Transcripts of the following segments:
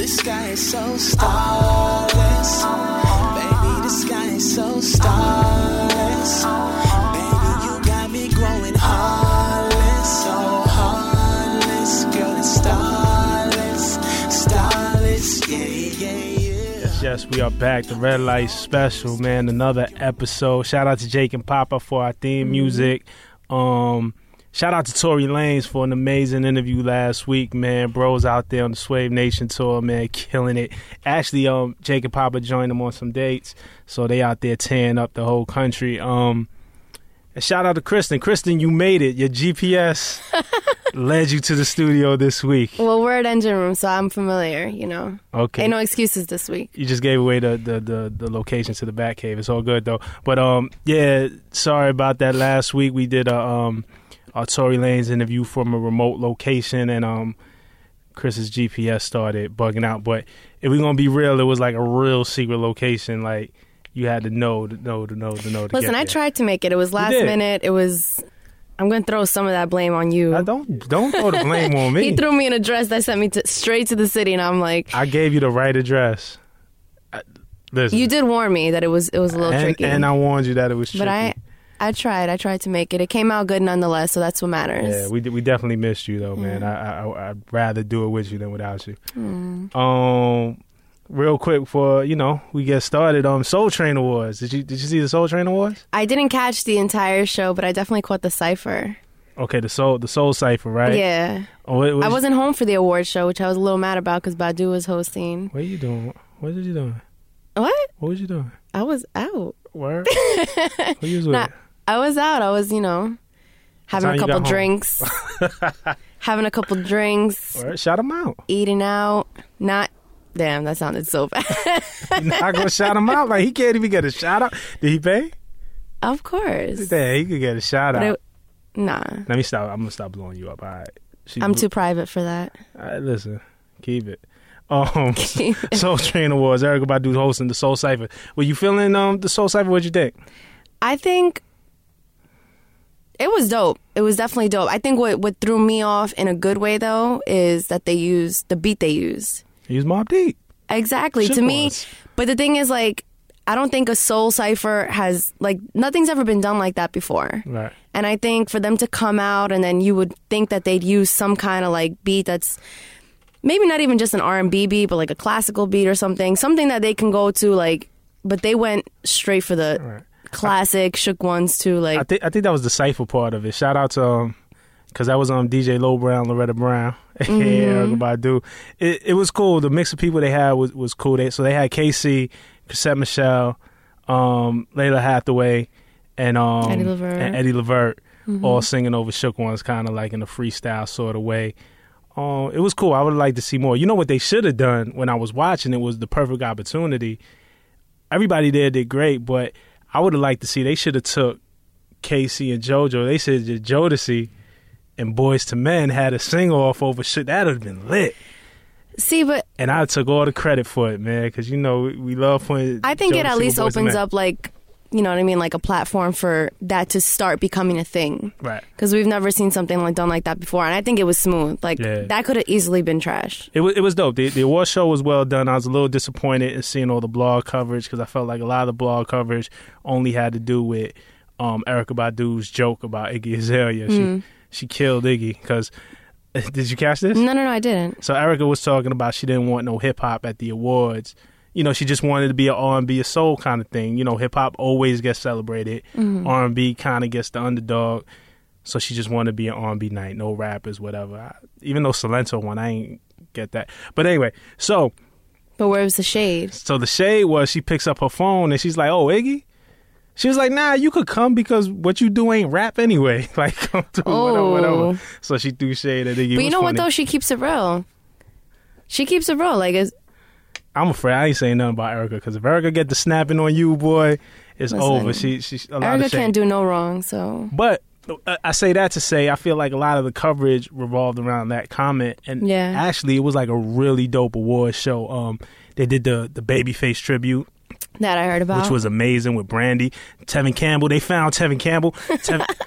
sky is so starless. Baby, the sky is so starless. Baby, you got me growing heartless, so heartless. Girl, it's starless, starless, yeah. Yes, we are back. The Red Light Special, man. Another episode. Shout out to Jake and Papa for our theme music. Shout out to Tory Lanez for an amazing interview last week, man. Bros out there on the Swave Nation tour, man, killing it. Actually, Jake and Papa joined them on some dates, so they out there tearing up the whole country. And shout out to Kristen. Kristen, you made it. Your GPS led you to the studio this week. Well, we're at Engine Room, so I'm familiar, you know. Okay. Ain't no excuses this week. You just gave away the location to the Batcave. It's all good, though. But, yeah, sorry about that. Last week we did a Tory Lanez interview from a remote location, and Chris's GPS started bugging out. But if we're going to be real, it was like a real secret location. Like, you had to know to Listen, I tried to make it. It was last minute. It was... I'm going to throw some of that blame on you. Don't throw the blame on me. He threw me an address that sent me straight to the city, and I'm like... I gave you the right address. Listen. You did warn me that it was a little tricky. And I warned you that it was tricky. But I tried to make it. It came out good nonetheless, so that's what matters. Yeah, we definitely missed you, though, man. I'd rather do it with you than without you. Real quick before, we get started, Soul Train Awards. Did you see the Soul Train Awards? I didn't catch the entire show, but I definitely caught the Cypher. Okay, the Soul Cypher, right? Yeah. I wasn't home for the award show, which I was a little mad about because Badu was hosting. What are you doing? What was you doing? What? What was you doing? I was out. Word? Who you was with? I was out. I was, having a couple drinks. Having a couple drinks. Word? Shout him out. Eating out. Damn, that sounded so bad. You're not going to shout him out? Like, he can't even get a shout out? Did he pay? Of course. Yeah, he could get a shout out. Nah. Let me stop. I'm going to stop blowing you up. All right. I'm too private for that. All right, listen. Keep it. Soul Train Awards. Erykah Badu hosting the Soul Cypher. Were you feeling the Soul Cypher? What'd you think? I think it was dope. It was definitely dope. I think what threw me off in a good way, though, is that they used the beat they used. They used Mobb Deep. Exactly. To me, but the thing is, like, I don't think a Soul Cypher has, like, nothing's ever been done like that before. Right. And I think for them to come out and then you would think that they'd use some kind of, like, beat that's maybe not even just an R&B beat, but, like, a classical beat or something that they can go to, like, but they went straight for the classic shook ones too. Like, I think that was the cypher part of it. Shout out to because that was DJ Low Brown, Loretta Brown, Erykah Badu. It was cool. The mix of people they had was cool. So they had KC, Cassette Michelle, Layla Hathaway, and Eddie Levert all singing over shook ones, kind of like in a freestyle sort of way. It was cool. I would like to see more. You know what they should have done when I was watching it was the perfect opportunity. Everybody there did great, but I would have liked to see they should have took KC and JoJo. They said Jodeci and Boyz II Men had a sing-off over shit. That would have been lit. See, but... And I took all the credit for it, man, because, we love putting... I think Jodeci it at least opens up, like, you know what I mean, like a platform for that to start becoming a thing. Right. Because we've never seen something like done like that before, and I think it was smooth. Like, that could have easily been trash. It was dope. The award show was well done. I was a little disappointed in seeing all the blog coverage because I felt like a lot of the blog coverage only had to do with Erykah Badu's joke about Iggy Azalea. She killed Iggy because... Did you catch this? No, I didn't. So Erykah was talking about she didn't want no hip-hop at the awards. She just wanted to be an R&B, a soul kind of thing. Hip-hop always gets celebrated. R&B kind of gets the underdog. So she just wanted to be an R&B night, no rappers, whatever. Even though Salento won, I ain't get that. But anyway, so... But where was the shade? So the shade was she picks up her phone and she's like, oh, Iggy? She was like, nah, you could come because what you do ain't rap anyway. Like, come to whatever. So she threw shade at Iggy. But you know what, though? She keeps it real. Like, I'm afraid I ain't saying nothing about Erykah because if Erykah get the snapping on you, boy, it's over. She's a lot of Erykah can't do no wrong, so. But I say that to say I feel like a lot of the coverage revolved around that comment. And actually, it was like a really dope award show. They did the Babyface tribute. That I heard about. Which was amazing with Brandy. Tevin Campbell. They found Tevin Campbell.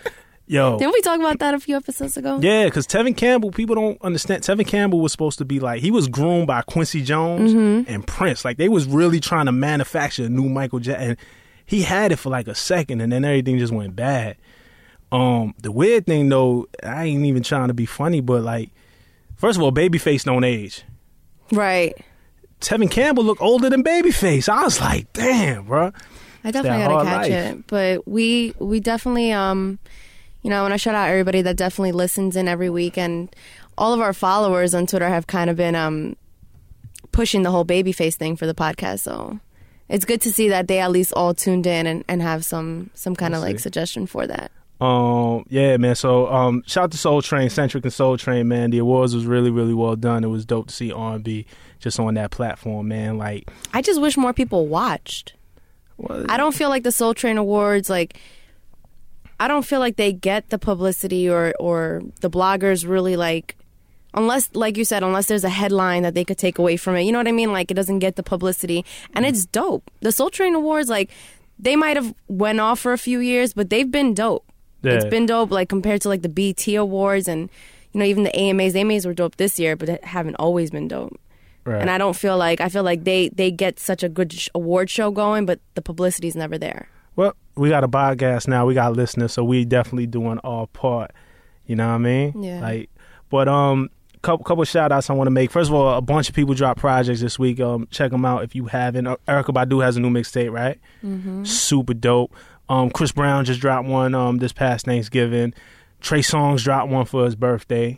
Yo. Didn't we talk about that a few episodes ago? Yeah, because Tevin Campbell, people don't understand. Tevin Campbell was supposed to be like, he was groomed by Quincy Jones and Prince. Like, they was really trying to manufacture a new Michael Jackson. And he had it for like a second, and then everything just went bad. The weird thing, though, I ain't even trying to be funny, but like, first of all, Babyface don't age. Right. Tevin Campbell looked older than Babyface. I was like, damn, bro. I definitely gotta catch it. But we definitely, you know, I want to shout out everybody that definitely listens in every week. And all of our followers on Twitter have kind of been pushing the whole Babyface thing for the podcast. So it's good to see that they at least all tuned in and have some kind of like suggestion for that. Yeah, man. So, shout out to Soul Train, Centric and Soul Train, man. The awards was really, really well done. It was dope to see R&B just on that platform, man. Like, I just wish more people watched. What? I don't feel like the Soul Train Awards, like, I don't feel like they get the publicity or the bloggers really, like, unless, like you said, unless there's a headline that they could take away from it. You know what I mean? Like, it doesn't get the publicity. And it's dope. The Soul Train Awards, like, they might have went off for a few years, but they've been dope. Yeah. It's been dope, like, compared to, like, the BET Awards and, you know, even the AMAs. The AMAs were dope this year, but they haven't always been dope. Right. And I feel like they get such a good award show going, but the publicity's never there. Well, we got a podcast now. We got listeners, so we definitely doing our part. You know what I mean? Yeah. Like, but couple shout outs I want to make. First of all, a bunch of people dropped projects this week. Check them out if you haven't. Erykah Badu has a new mixtape, right? Mm-hmm. Super dope. Chris Brown just dropped one this past Thanksgiving. Trey Songz dropped one for his birthday.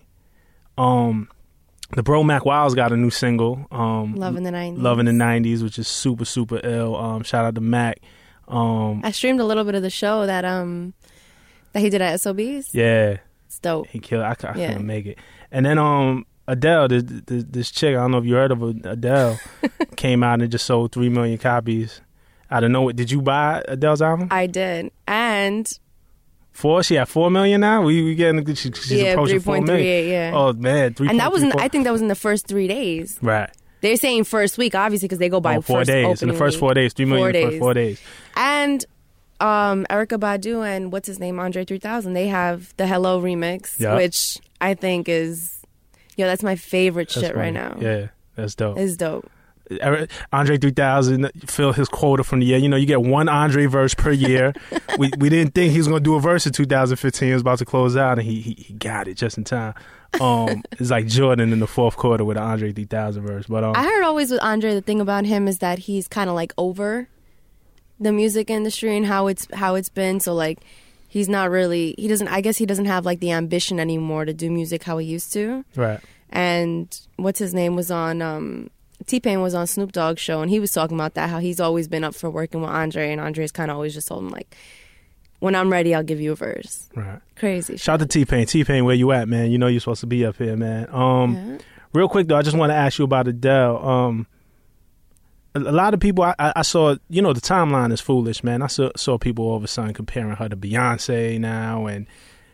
The Bro Mac Wild's got a new single. Love in the 90s. Love in the 90s, which is super, super ill. Shout out to Mac. I streamed a little bit of the show that he did at SOBs. Yeah. It's dope. He killed it. I couldn't make it. And then Adele, this chick, I don't know if you heard of her, Adele, came out and just sold 3 million copies. I don't know. Did you buy Adele's album? I did. And... She had 4 million now. We getting she's approaching 4 million. Yeah. Oh man, 3. And that was I think that was in the first 3 days. Right. They're saying first week, obviously, because they go by 4 days. In the first 4 days, 3 million in the first 4 days. And Erykah Badu and what's his name, Andre 3000. They have the Hello remix, which I think is, that's my favorite shit right now. Yeah, that's dope. It's dope. Andre 3000 filled his quota from the year. You know, you get one Andre verse per year. we didn't think he was going to do a verse in 2015. It was about to close out, and he got it just in time. It's like Jordan in the fourth quarter with an Andre 3000 verse. But I heard always with Andre, the thing about him is that he's kind of like over the music industry and how it's been. So like he's not really, I guess he doesn't have like the ambition anymore to do music how he used to. Right. And what's his name was on T-Pain was on Snoop Dogg's show, and he was talking about that, how he's always been up for working with Andre, and Andre's kind of always just told him, like, when I'm ready, I'll give you a verse. Right. Crazy. Shout out to T-Pain. T-Pain, where you at, man? You know you're supposed to be up here, man. Real quick, though, I just want to ask you about Adele. A lot of people, I saw, the timeline is foolish, man. I saw people all of a sudden comparing her to Beyonce now, and,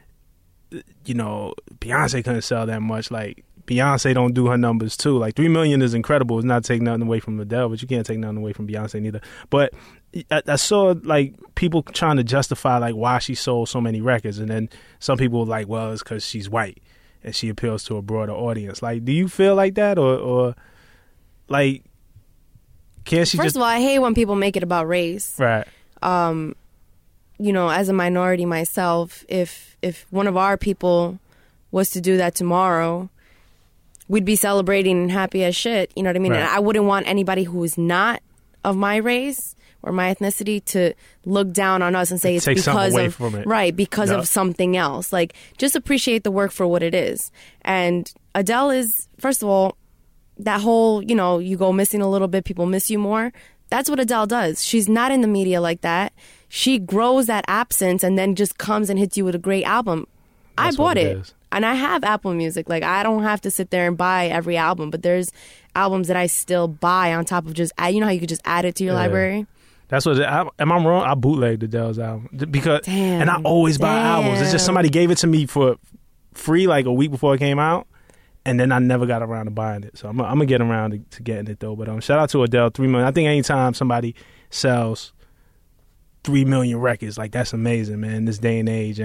Beyonce couldn't sell that much, like, Beyonce don't do her numbers too. Like 3 million is incredible. It's not taking nothing away from Adele, but you can't take nothing away from Beyonce neither. But I saw like people trying to justify like why she sold so many records, and then some people were like, well, it's because she's white and she appeals to a broader audience. Like, do you feel like that, or like can't she? First of all, I hate when people make it about race. Right. As a minority myself, if one of our people was to do that tomorrow, we'd be celebrating and happy as shit. You know what I mean? Right. And I wouldn't want anybody who is not of my race or my ethnicity to look down on us and say it's because of of something else. Like, just appreciate the work for what it is. And Adele is, first of all, that whole, you go missing a little bit, people miss you more. That's what Adele does. She's not in the media like that. She grows that absence and then just comes and hits you with a great album. I bought it. And I have Apple Music. Like, I don't have to sit there and buy every album, but there's albums that I still buy on top of just, how you could just add it to your library? That's what, am I wrong? I bootlegged Adele's album. And I always buy albums. It's just somebody gave it to me for free like a week before it came out, and then I never got around to buying it. So I'm going to get around to getting it, though. But shout out to Adele, 3 million. I think anytime somebody sells 3 million records, like, that's amazing, man, in this day and age. And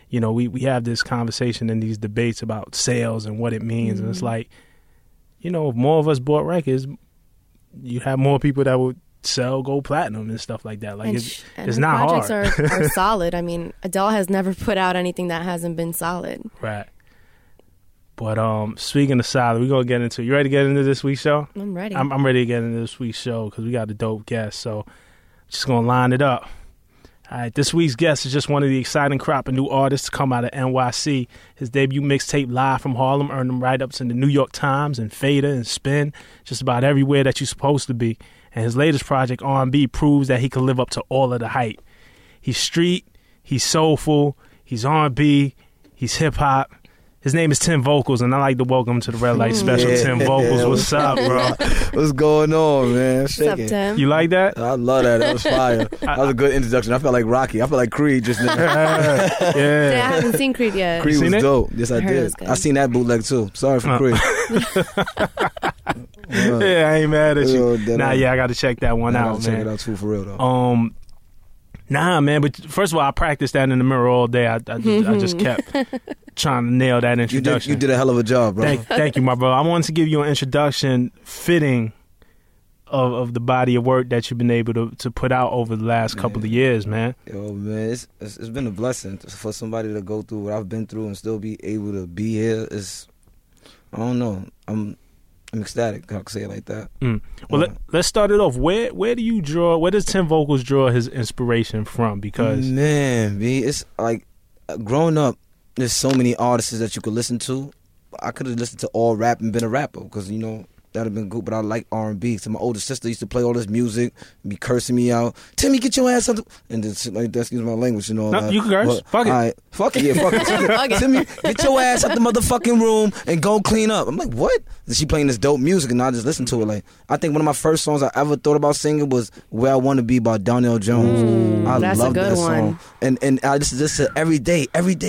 you know, we have this conversation and these debates about sales and what it means, and it's like, you know, if more of us bought records, you have more people that would sell gold platinum and stuff like that. Like And it's her not projects hard. are solid. I mean, Adele has never put out anything that hasn't been solid. Right. But speaking of solid, we're gonna get into. You ready to get into this week's show? I'm ready. I'm ready to get into this week's show because we got a dope guest. So just gonna line it up. All right, this week's guest is just one of the exciting crop of new artists to come out of NYC. His debut mixtape, Live from Harlem, earned him write-ups in the New York Times and Fader and Spin, just about everywhere that you're supposed to be. And his latest project, R&B, proves that he can live up to all of the hype. He's street, he's soulful, he's R&B, he's hip-hop. His name is Tim Vocals, and I like to welcome him to the Red Light Special. Yeah. Tim Vocals, what's up, bro? What's going on, man? What's up, Shaking. Tim? You like that? I love that. That was fire. That was a good introduction. I felt like Rocky. I felt like Creed just now. Yeah, I Yeah. haven't seen Creed yet. Creed was seen it? dope. Yes, I I heard it did. was good. I seen that bootleg too. Sorry for Creed. Yeah, I ain't mad at you. Yo, that Nah, I- yeah, I got to check that one I out, gotta check man. it out too, for real though. Nah, man. But first of all, I practiced that in the mirror all day. I just kept trying to nail that You introduction. did a hell of a job, bro. Thank you, my bro. I wanted to give you an introduction fitting of the body of work that you've been able to put out over the last couple of years, man. Yo, man, it's been a blessing for somebody to go through what I've been through and still be able to be here. I don't know. I'm ecstatic. I can say it like that. Well, let's start it off. Where does Tim Vocals draw his inspiration from? Because Man, B, it's like growing up, there's so many artists that you could listen to. I could have listened to all rap and been a rapper because, you know, that would have been good, but I like R&B. So my older sister used to play all this music, be cursing me out. Timmy, get your ass up. And then shit like that, excuse my language and all No, that. you can curse. Fuck it. All right. Fuck it, yeah, fuck it. Fuck it. Timmy, get your ass out the motherfucking room and go clean up. I'm like, what? And she playing this dope music and I just listened to it. Like, I think one of my first songs I ever thought about singing was Where I Want to Be by Donnell Jones. I that's a love good that song. one. And I listen to this every day.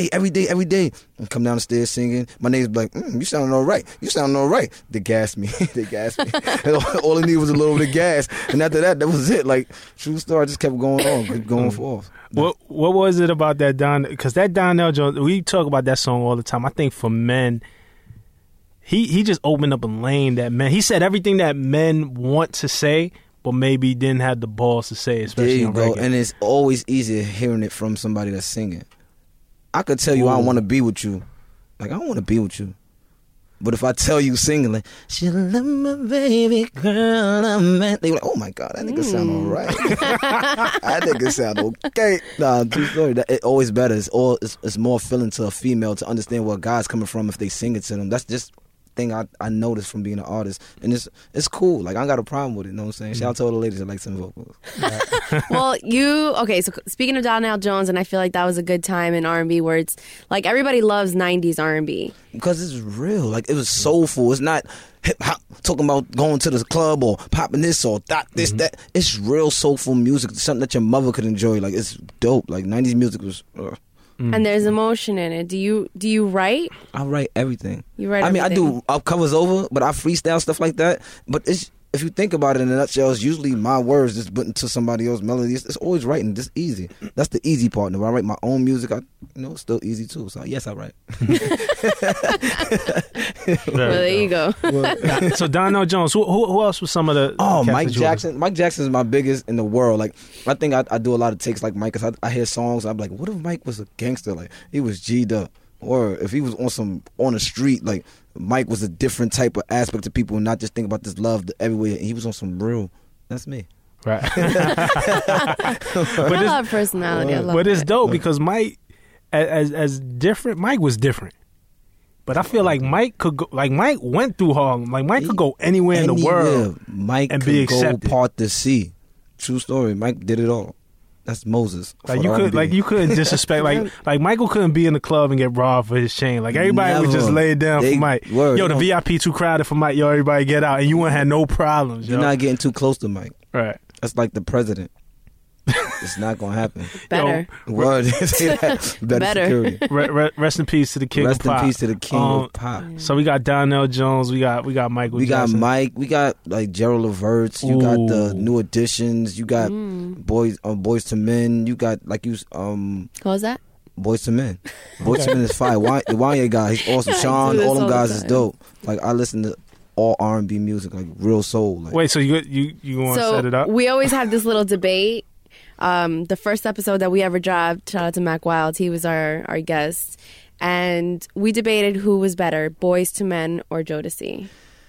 And come down the stairs singing. My neighbor's like, you sounding all right. You sounding all right. They gassed me. All I needed was a little bit of gas. And after that was it. Like, true story, I just kept going on, kept going forth. what was it about that because that Donnell Jones, we talk about that song all the time. I think for men, he just opened up a lane that men, he said everything that men want to say, but maybe didn't have the balls to say, There especially you on go. reggae. And it's always easier hearing it from somebody that's singing. I could tell you I don't want to be with you. Like, I don't want to be with you. But if I tell you singing like, she love my baby girl, I'm at, they be like, oh my God, that nigga sound all right. That nigga sound okay. Nah, true story. It always better. It's more feeling to a female to understand where a guy's coming from if they sing it to them. That's just thing I noticed from being an artist. And it's cool. Like, I ain't got a problem with it, you know what I'm saying? Shout out to all the ladies that like some vocals. Well, so speaking of Donnell Jones, and I feel like that was a good time in R&B where it's like everybody loves 90s R&B. Because it's real. Like, it was soulful. It's not hip hop talking about going to the club or popping this or that. It's real soulful music. Something that your mother could enjoy. Like, it's dope. Like, 90s music was... And there's emotion in it. Do you write? I write everything. You write I mean, everything. I do up covers over, but I freestyle stuff like that. But if you think about it in a nutshell, it's usually my words just put into somebody else's melody. It's always writing. Just easy. That's the easy part. When I write my own music, it's still easy too. So yes, I write. Well, there you go. So Donnell Jones, who else was some of the cats Mike that you Jackson. Mike Jackson is my biggest in the world. Like, I think I do a lot of takes like Mike. Cause I hear songs. I'm like, what if Mike was a gangster? Like, he was G'd up. Or if he was on the street, like, Mike was a different type of aspect to people and not just think about this love everywhere. He was on some real. That's me. Right. I love personality. I love But it's it. dope because Mike, as different, Mike was different. But I feel like Mike could go, like Mike went through Harlem. Like Mike could go anywhere in the world. Mike and could be go accepted. part the sea. True story. Mike did it all. That's Moses. Like for R&B. you couldn't disrespect like Michael couldn't be in the club and get robbed for his chain. Like everybody would just Never. lay it down They- for Mike. word, Yo, the you know. VIP too crowded for Mike. Yo, everybody get out, and you wouldn't have no problems. Yo. You're not getting too close to Mike. Right. That's like the president. It's not gonna happen. Better. Word. Say that. Better. Security. Rest in peace to the king Rest of pop. in peace to the king of pop. So we got Donnell Jones. We got Michael. We got Jackson. Mike. We got like Gerald Leverts. You got the Ooh. New Additions. You got Boys to Men. You got like What was that? Boyz II Men. Boyz II Men is fire. The Wanye guy, he's awesome. Sean, all them guys is dope. Like I listen to all R&B music, like real soul. Like. Wait, so you want to set it up? We always have this little debate. The first episode that we ever dropped, shout out to Mac Wild, he was our guest, and we debated who was better, Boyz II Men or Jodeci.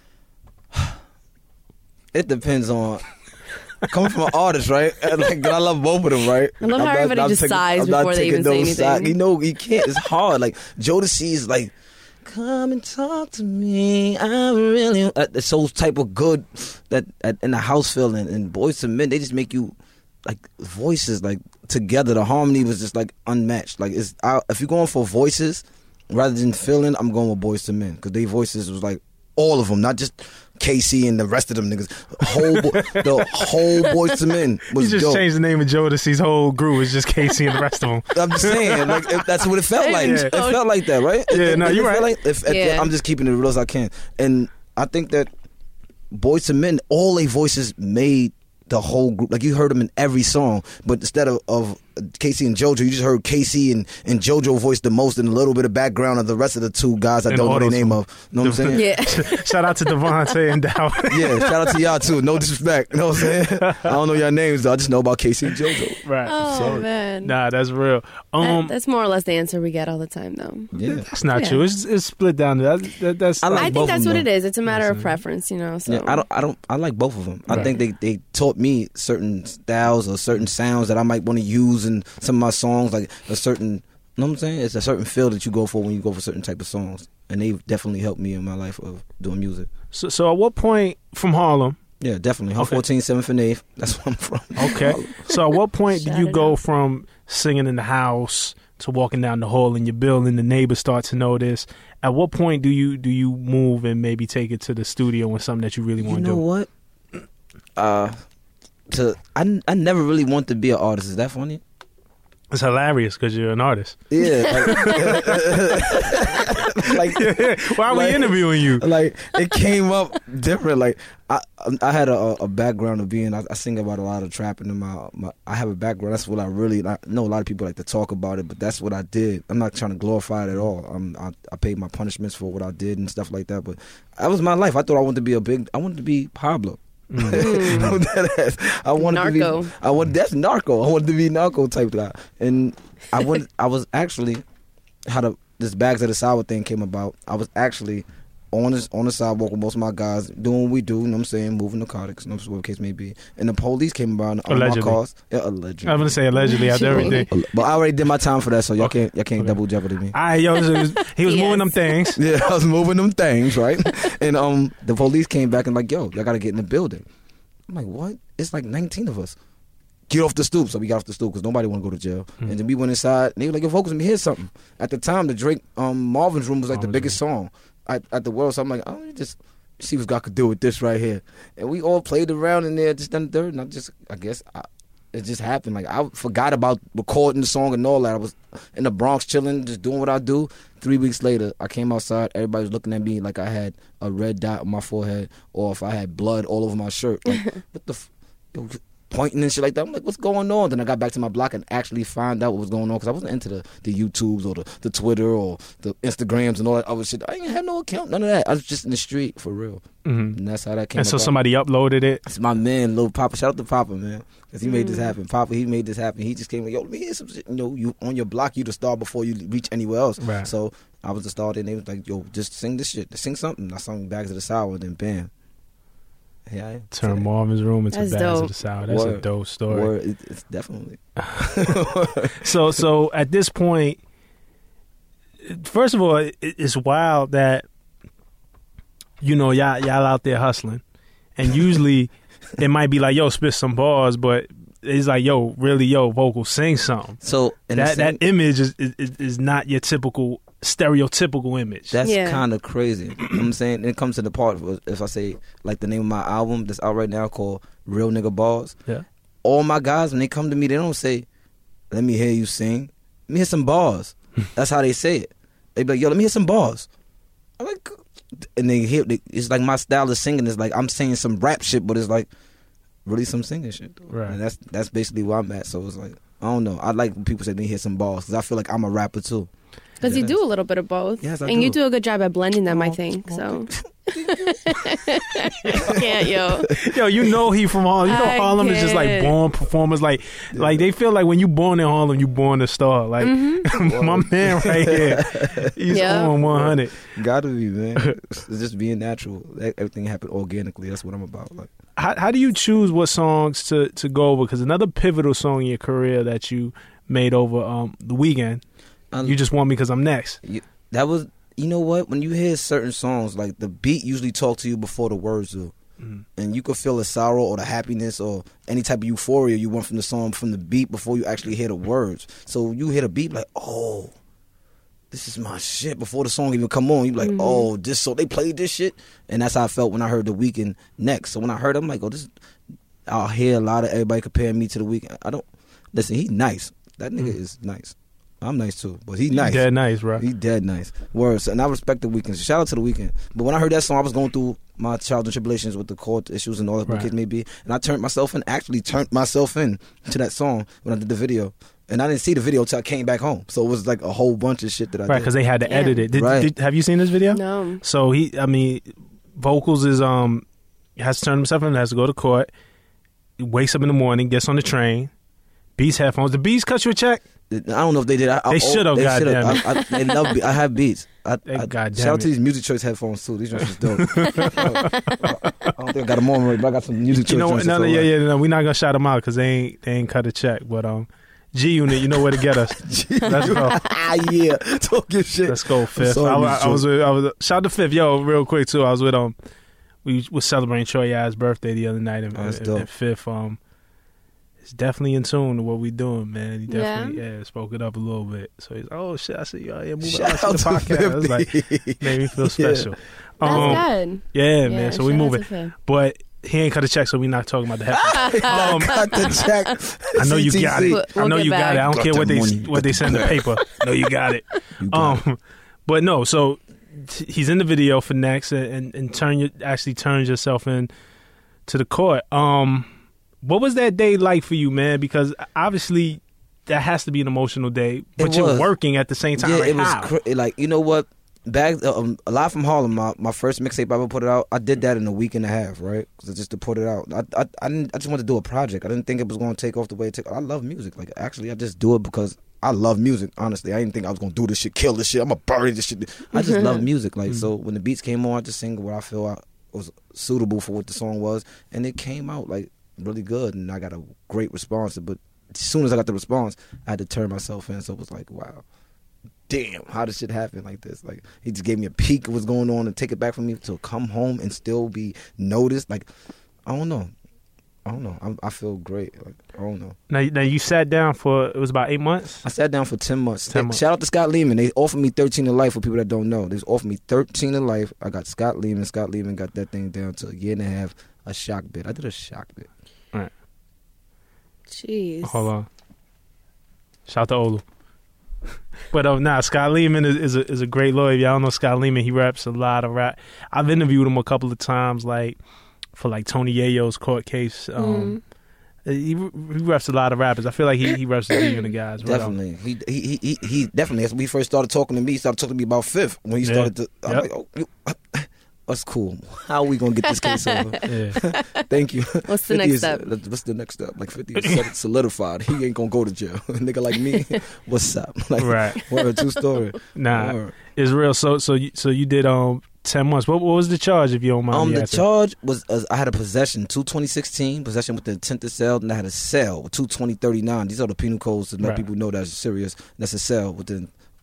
It depends on coming from an artist, right? Like, I love both of them, right? I love how everybody just sighs before they even say anything. You know, you can't. It's hard. Like Jodeci is like, come and talk to me. I really. It's so type of good that in the house feeling. And Boyz II Men, they just make you like voices like together. The harmony was just like unmatched. Like if you're going for voices rather than feeling, I'm going with Boyz II Men because their voices was like all of them, not just KC and the rest of them niggas. The whole Boyz II Men was You just dope. changed the name of Jodeci's whole group. It's just KC and the rest of them. I'm just saying, like that's what it felt like. Yeah. It felt like that, right? Yeah, no, you're right. I'm just keeping it real as I can, and I think that Boyz II Men, all their voices made the whole group. Like you heard them in every song, but instead of Casey and JoJo, you just heard Casey and JoJo voice the most and a little bit of background of the rest of the two guys I And don't know the name auto-tune. of. Know what I'm saying? Yeah. Shout out to Devontae and Dow. Yeah, shout out to y'all too. No disrespect. You know what I'm saying? I don't know y'all names though. I just know about Casey and JoJo. Right. Oh, man. Nah, that's real. That's more or less the answer we get all the time, though. Yeah. That's not Yeah. true. It's split down. That's I like I both think of that's them, what though. it is. It's a matter of preference, you know. So Yeah, I like both of them. I Right. think they taught me certain styles or certain sounds that I might want to use in some of my songs, like a certain, you know what I'm saying? It's a certain feel that you go for when you go for certain type of songs. And they've definitely helped me in my life of doing music. So at what point from Harlem? Yeah, definitely. I'm Okay. 14, 7th and 8th. That's where I'm from. Okay. So at what point did Shout you it go out. from singing in the house to walking down the hall in your building? The neighbors start to notice. At what point do you move and maybe take it to the studio with something that you really You want to know do? what? I never really wanted to be an artist. Is that funny? It's hilarious because you're an artist. Yeah. Like, Why are we Like- interviewing you? like it came up different. Like I had a background of being. I sing about a lot of trapping in my. I have a background. That's what I know. A lot of people like to talk about it, but that's what I did. I'm not trying to glorify it at all. I paid my punishments for what I did and stuff like that. But that was my life. I thought I wanted to be Pablo. I wanted Narco. to be. That's narco. I wanted to be narco type guy, and I was actually this Bags of the Sour thing came about. I was actually on the sidewalk with most of my guys doing what we do. You know what I'm saying, moving narcotics, you know, whatever the case may be. And the police came around on my Allegedly. cars. Yeah, allegedly. I'm gonna say allegedly after everything. But I already did my time for that, so y'all can't Okay. double jeopardy me. All right, yo, he was Yes. moving them things. Yeah, I was moving them things, right? And the police came back and like, yo, y'all gotta get in the building. I'm like, what? It's like 19 of us. Get off the stoop. So we got off the stoop because nobody want to go to jail. And then we went inside and they were like, yo, focus, let me hear something. At the time, the Drake Marvin's Room was like the Marvin's biggest song at the world. So I'm like, oh, let me just see what God could do with this right here. And we all played around in there, just done the dirt. And it just happened. Like I forgot about recording the song and all that. I was in the Bronx chilling, just doing what I do. 3 weeks later, I came outside. Everybody was looking at me like I had a red dot on my forehead, or if I had blood all over my shirt. Like, what the? Yo, pointing and shit like that. I'm like, what's going on? Then I got back to my block and actually found out what was going on because I wasn't into the YouTubes or the Twitter or the Instagrams and all that other shit. I didn't have no account, none of that. I was just in the street for real. Mm-hmm. And that's how that came And so about. somebody uploaded it. It's my man, Lil Papa. Shout out to Papa, man. Because he made this happen. Papa, he made this happen. He just came like, yo, let me hear some shit. You know, you on your block, you the star before you reach anywhere else. Right. So I was the star. And they was like, yo, just sing this shit. Sing something. I sung Bags of the Sour. Then bam. Yeah, I am. Turn Marvin's Room into That's Bags dope. of the Sour. That's a Word. dope story. Word. It's definitely. So at this point, first of all, it's wild that y'all out there hustling, and usually it might be like, yo, spit some bars, but it's like, yo, really, vocal, sing something. So in the That same- image is not your typical stereotypical image. That's Yeah. kind of crazy. You know what I'm saying? It comes to the part where if I say, like, the name of my album that's out right now called Real Nigga Bars. Yeah. All my guys, when they come to me, they don't say, let me hear you sing. Let me hear some bars. That's how they say it. They be like, yo, let me hear some bars. I'm like, and it's like my style of singing is like I'm saying some rap shit, but it's like really some singing shit. Right. And that's basically where I'm at. So it's like, I don't know. I like when people say they hear some balls because I feel like I'm a rapper too. Because you do a little bit of both. Yes, I and do. you do a good job at blending them, I think. So. Can't, yo. Yo, you know he from Harlem. You know I Harlem is just like can't. born performers. Like they feel like when you born in Harlem, you born a star. Like my man right here, he's Yeah. on 100. Gotta be, man. It's just being natural. Everything happened organically. That's what I'm about. Like, How do you choose what songs to go over? Because another pivotal song in your career that you made over the weekend. You Just Want Me Because I'm Next. that was, you know what? When you hear certain songs, like the beat usually talk to you before the words do. And you could feel the sorrow or the happiness or any type of euphoria you want from the song, from the beat before you actually hear the words. So you hear the beat like, oh, this is my shit. Before the song even come on, you like, oh, this, so they played this shit. And that's how I felt when I heard The Weeknd next. So when I heard it, I'm like, oh, this, I'll hear a lot of everybody comparing me to The Weeknd. I don't, listen, he nice. That nigga is nice. I'm nice too, but he nice. Dead nice, bro. He dead nice. Words, and I respect The Weeknd. Shout out to The Weeknd. But when I heard that song, I was going through my childhood tribulations with the court issues and all that, what kids may be, and I turned myself in to that song when I did the video. And I didn't see the video till I came back home. So it was like a whole bunch of shit that I Right, did. because they had to edit it. Right. Have you seen this video? No. So vocals is he has to turn himself in, has to go to court. He wakes up in the morning, gets on the train, Beats headphones. The Beats cut you a check? I don't know if they did. They should have, goddamn it. They love. I have Beats. Goddamn shout out to it. these Music Choice headphones too. These joints is dope. I don't think I got them on right, but I got some Music Choice. You know what? joints No, that's all right. we're not gonna shout them out because they ain't cut a check. But G Unit, you know where to get us. Let's go. Yeah, talk your shit. Let's go, Fifth. sorry, I was shout out to Fifth. Yo, real quick too. I was with we was celebrating Troy Ya's birthday the other night, and, that's and dope. Fifth is definitely in tune to what we doing, man. He definitely spoke it up a little bit. So he's oh shit, I see you out here moving Shout out out to the to podcast. It was like 50. made me feel special. That's good. Yeah, man. So we shout out moving, to Fifth. but he ain't cut a check, so we not talking about the headphones. Got the check. I know you got it. We'll I know get you got back. it. I don't Got care that what money. they send the paper. No, you got it. You got it. But no. So he's in the video for next, and turns yourself in to the court. What was that day like for you, man? Because obviously that has to be an emotional day, but It you're was. working at the same time. Yeah, like, it was how? like, you know what? Back Live from Harlem, my first mixtape I ever put it out. I did that in a week and a half, right? Just to put it out. I just wanted to do a project. I didn't think it was going to take off the way it took. I love music. Like, actually, I just do it because I love music. Honestly, I didn't think I was going to do this shit, kill this shit. I'm gonna bury this shit. I just love music. Like, so when the beats came on, I just sing what I feel was suitable for what the song was, and it came out like really good, and I got a great response. But as soon as I got the response, I had to turn myself in. So it was like, wow, damn, how did shit happen like this? Like, he just gave me a peek of what's going on and take it back from me to come home and still be noticed. Like, I don't know. I feel great. Like, I don't know. Now you sat down for it was about 8 months. I sat down for 10 months. 10 months. Shout out to Scott Lehman. They offered me 13 to life for people that don't know. They offered me 13 to life. I got Scott Lehman. Scott Lehman got that thing down to a year and a half. A shock bit. I did a shock bit. All right. Jeez. Hold on. Shout out to Olu. But Scott Lehman is a great lawyer. If y'all don't know Scott Lehman, he raps a lot of rap. I've interviewed him a couple of times, like for like Tony Yayo's court case. He raps a lot of rappers. I feel like he raps the G Unit guys. Definitely. He definitely. As we first started talking to me, he started talking to me about Fifth. When he started to, I'm like, oh, that's cool. How are we gonna get this case over? Yeah. Thank you. What's the next step? What's the next step? Like 50 is solidified. He ain't gonna go to jail. A nigga like me, what's up? Like, Right. Word, true story. Nah, Word. it's real. So you did 10 months. What was the charge, if you don't mind? The charge was I had a possession, 22016, possession with the intent to sell, and I had a sell with 22039. These are the penal codes to let people know that's serious. That's a sell with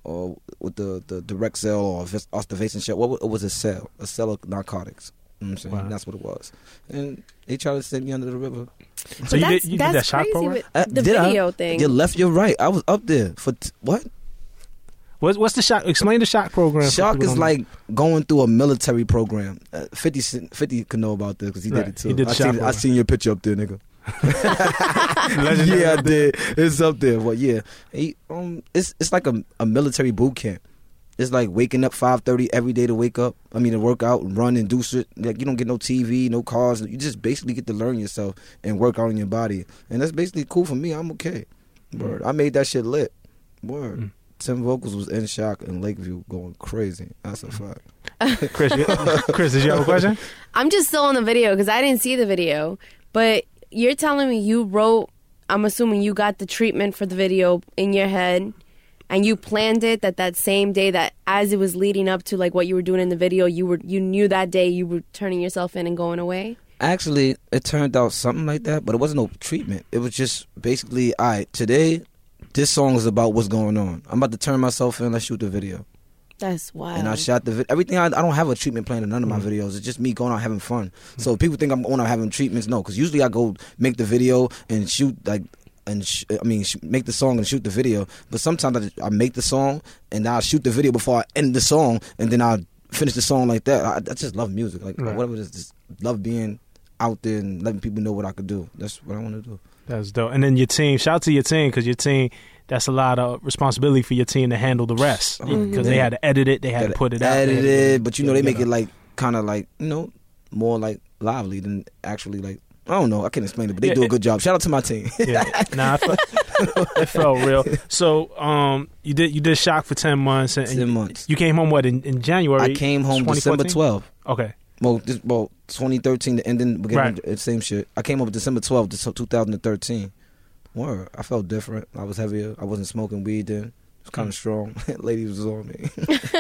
the direct sale or observation shell. What was a sell? A sell of narcotics. You know what I'm saying? Wow. That's what it was. And they tried to send me under the river. So you did that shock crazy program? with the Did I? video thing. You left, you're right. I was up there for what? What's the shock? Explain the shock program. for Shock people is who don't like going through a military program. 50 could know about this because he Right. did it too. He did the shock I program. seen your picture up there, nigga. Legendary. Yeah, I did. It's up there. But yeah, it's like a military boot camp. it's like waking up 5:30 every day to wake up. I mean, to work out and run and do shit. Like, you don't get no TV, no cars. You just basically get to learn yourself and work out on your body. And that's basically cool for me. I'm okay. Word. I made that shit lit. Word. Tim Vocals was in shock in Lakeview going crazy. That's a fact. Chris, did you have a question? I'm just still on the video because I didn't see the video. But you're telling me you wrote, I'm assuming you got the treatment for the video in your head and you planned it that same day, that as it was leading up to like what you were doing in the video, you knew that day you were turning yourself in and going away? Actually, it turned out something like that, but it wasn't no treatment. It was just basically, all right, today, this song is about what's going on. I'm about to turn myself in, let's shoot the video. That's wild. And I shot the video. Everything, I don't have a treatment plan in none of my videos. It's just me going out having fun. So if people think I'm going out having treatments, no, because usually I go make the video and shoot, like, make the song and shoot the video. But sometimes I make the song and I'll shoot the video before I end the song, and then I'll finish the song like that. I just love music. Like, whatever it is, just love being out there and letting people know what I could do. That's what I want to do. That's dope. And then your team, shout out to your team, because your team, that's a lot of responsibility for your team to handle the rest. Because they had to edit it, they had to put it out. Edit it, but they make it like, kind of like, more like lively than actually like, I don't know, I can't explain it, but they do a good job. Shout out to my team. It felt real. So you did Shock for 10 months. And 10 months. You came home, in January? I came home December 12th. Okay. Well, 2013, the ending, beginning, same shit. I came up December 12th, 2013. Word. I felt different. I was heavier. I wasn't smoking weed then. It was kind of strong. Ladies was on me.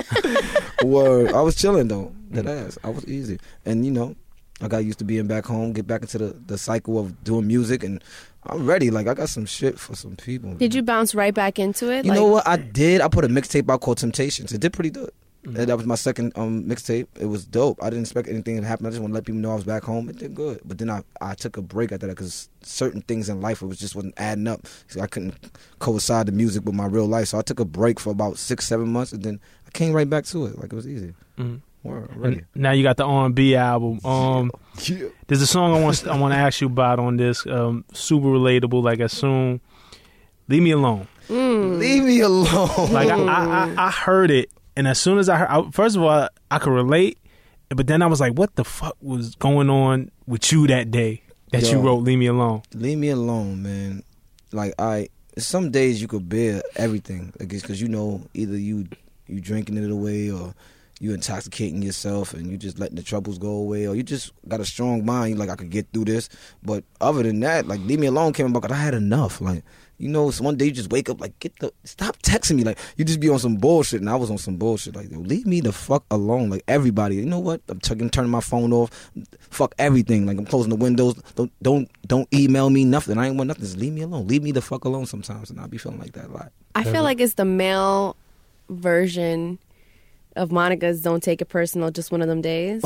Word. I was chilling, though. That ass. I was easy. And, I got used to being back home, get back into the cycle of doing music, and I'm ready. Like, I got some shit for some people. Did you bounce right back into it? You know what? I did. I put a mixtape out called Temptations. It did pretty good. And that was my second mixtape. It was dope. I didn't expect anything to happen. I just want to let people know I was back home. It did good. But then I took a break after that because certain things in life, just wasn't adding up. So I couldn't coincide the music with my real life. So I took a break for about 6-7 months, and then I came right back to it. Like, it was easy. Ready. Now you got the R&B album. There's a song I want to ask you about on this. Super relatable. Like, as soon, Leave Me Alone. Leave me alone. Like, I heard it. And as soon as I heard, first of all, I could relate, but then I was like, what the fuck was going on with you that day that you wrote Leave Me Alone? Leave me alone, man. Like, some days you could bear everything, I guess, because either you drinking it away, or you intoxicating yourself and you just letting the troubles go away, or you just got a strong mind, like, I could get through this. But other than that, like, Leave Me Alone came about because I had enough. Like, so one day you just wake up like, stop texting me. Like, you just be on some bullshit, and I was on some bullshit. Like, leave me the fuck alone. Like, everybody, you know what? I'm turning my phone off. Fuck everything. Like, I'm closing the windows. Don't email me nothing. I ain't want nothing. Just leave me alone. Leave me the fuck alone sometimes, and I be feeling like that a lot. I feel like it's the male version of Monica's Don't Take It Personal, Just One of Them Days.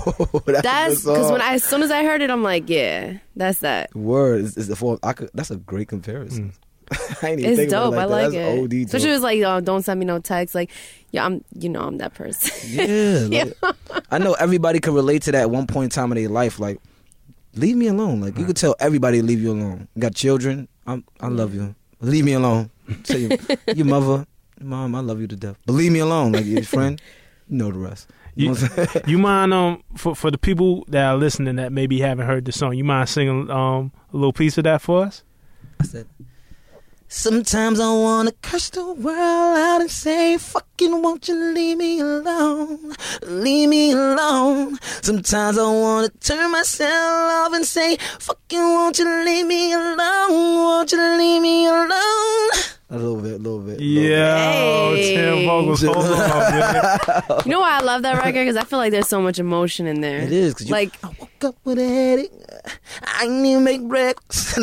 That's because as soon as I heard it, I'm like, yeah, that's that. Word is the form. That's a great comparison. I ain't even it's dope. About it like I like that. it. OD so she was like, "Oh, don't send me no text." Like, yeah, I'm that person. Yeah, I know everybody can relate to that at one point in time in their life. Like, leave me alone. Like, you could tell everybody to leave you alone. You got children. I love you. Leave me alone. Tell your mother, Mom, I love you to death. But leave me alone. Like, your friend, you know the rest. You mind for the people that are listening that maybe haven't heard the song, you mind singing a little piece of that for us? I said, sometimes I wanna curse the world out and say, fucking won't you leave me alone, leave me alone. Sometimes I wanna turn myself off and say, fucking won't you leave me alone, won't you leave me alone. A little bit. Yeah, Tim Vocals, hold on, man. You know why I love that record? Because I feel like there's so much emotion in there. It is. Cause I woke up with a headache. I didn't even make breakfast.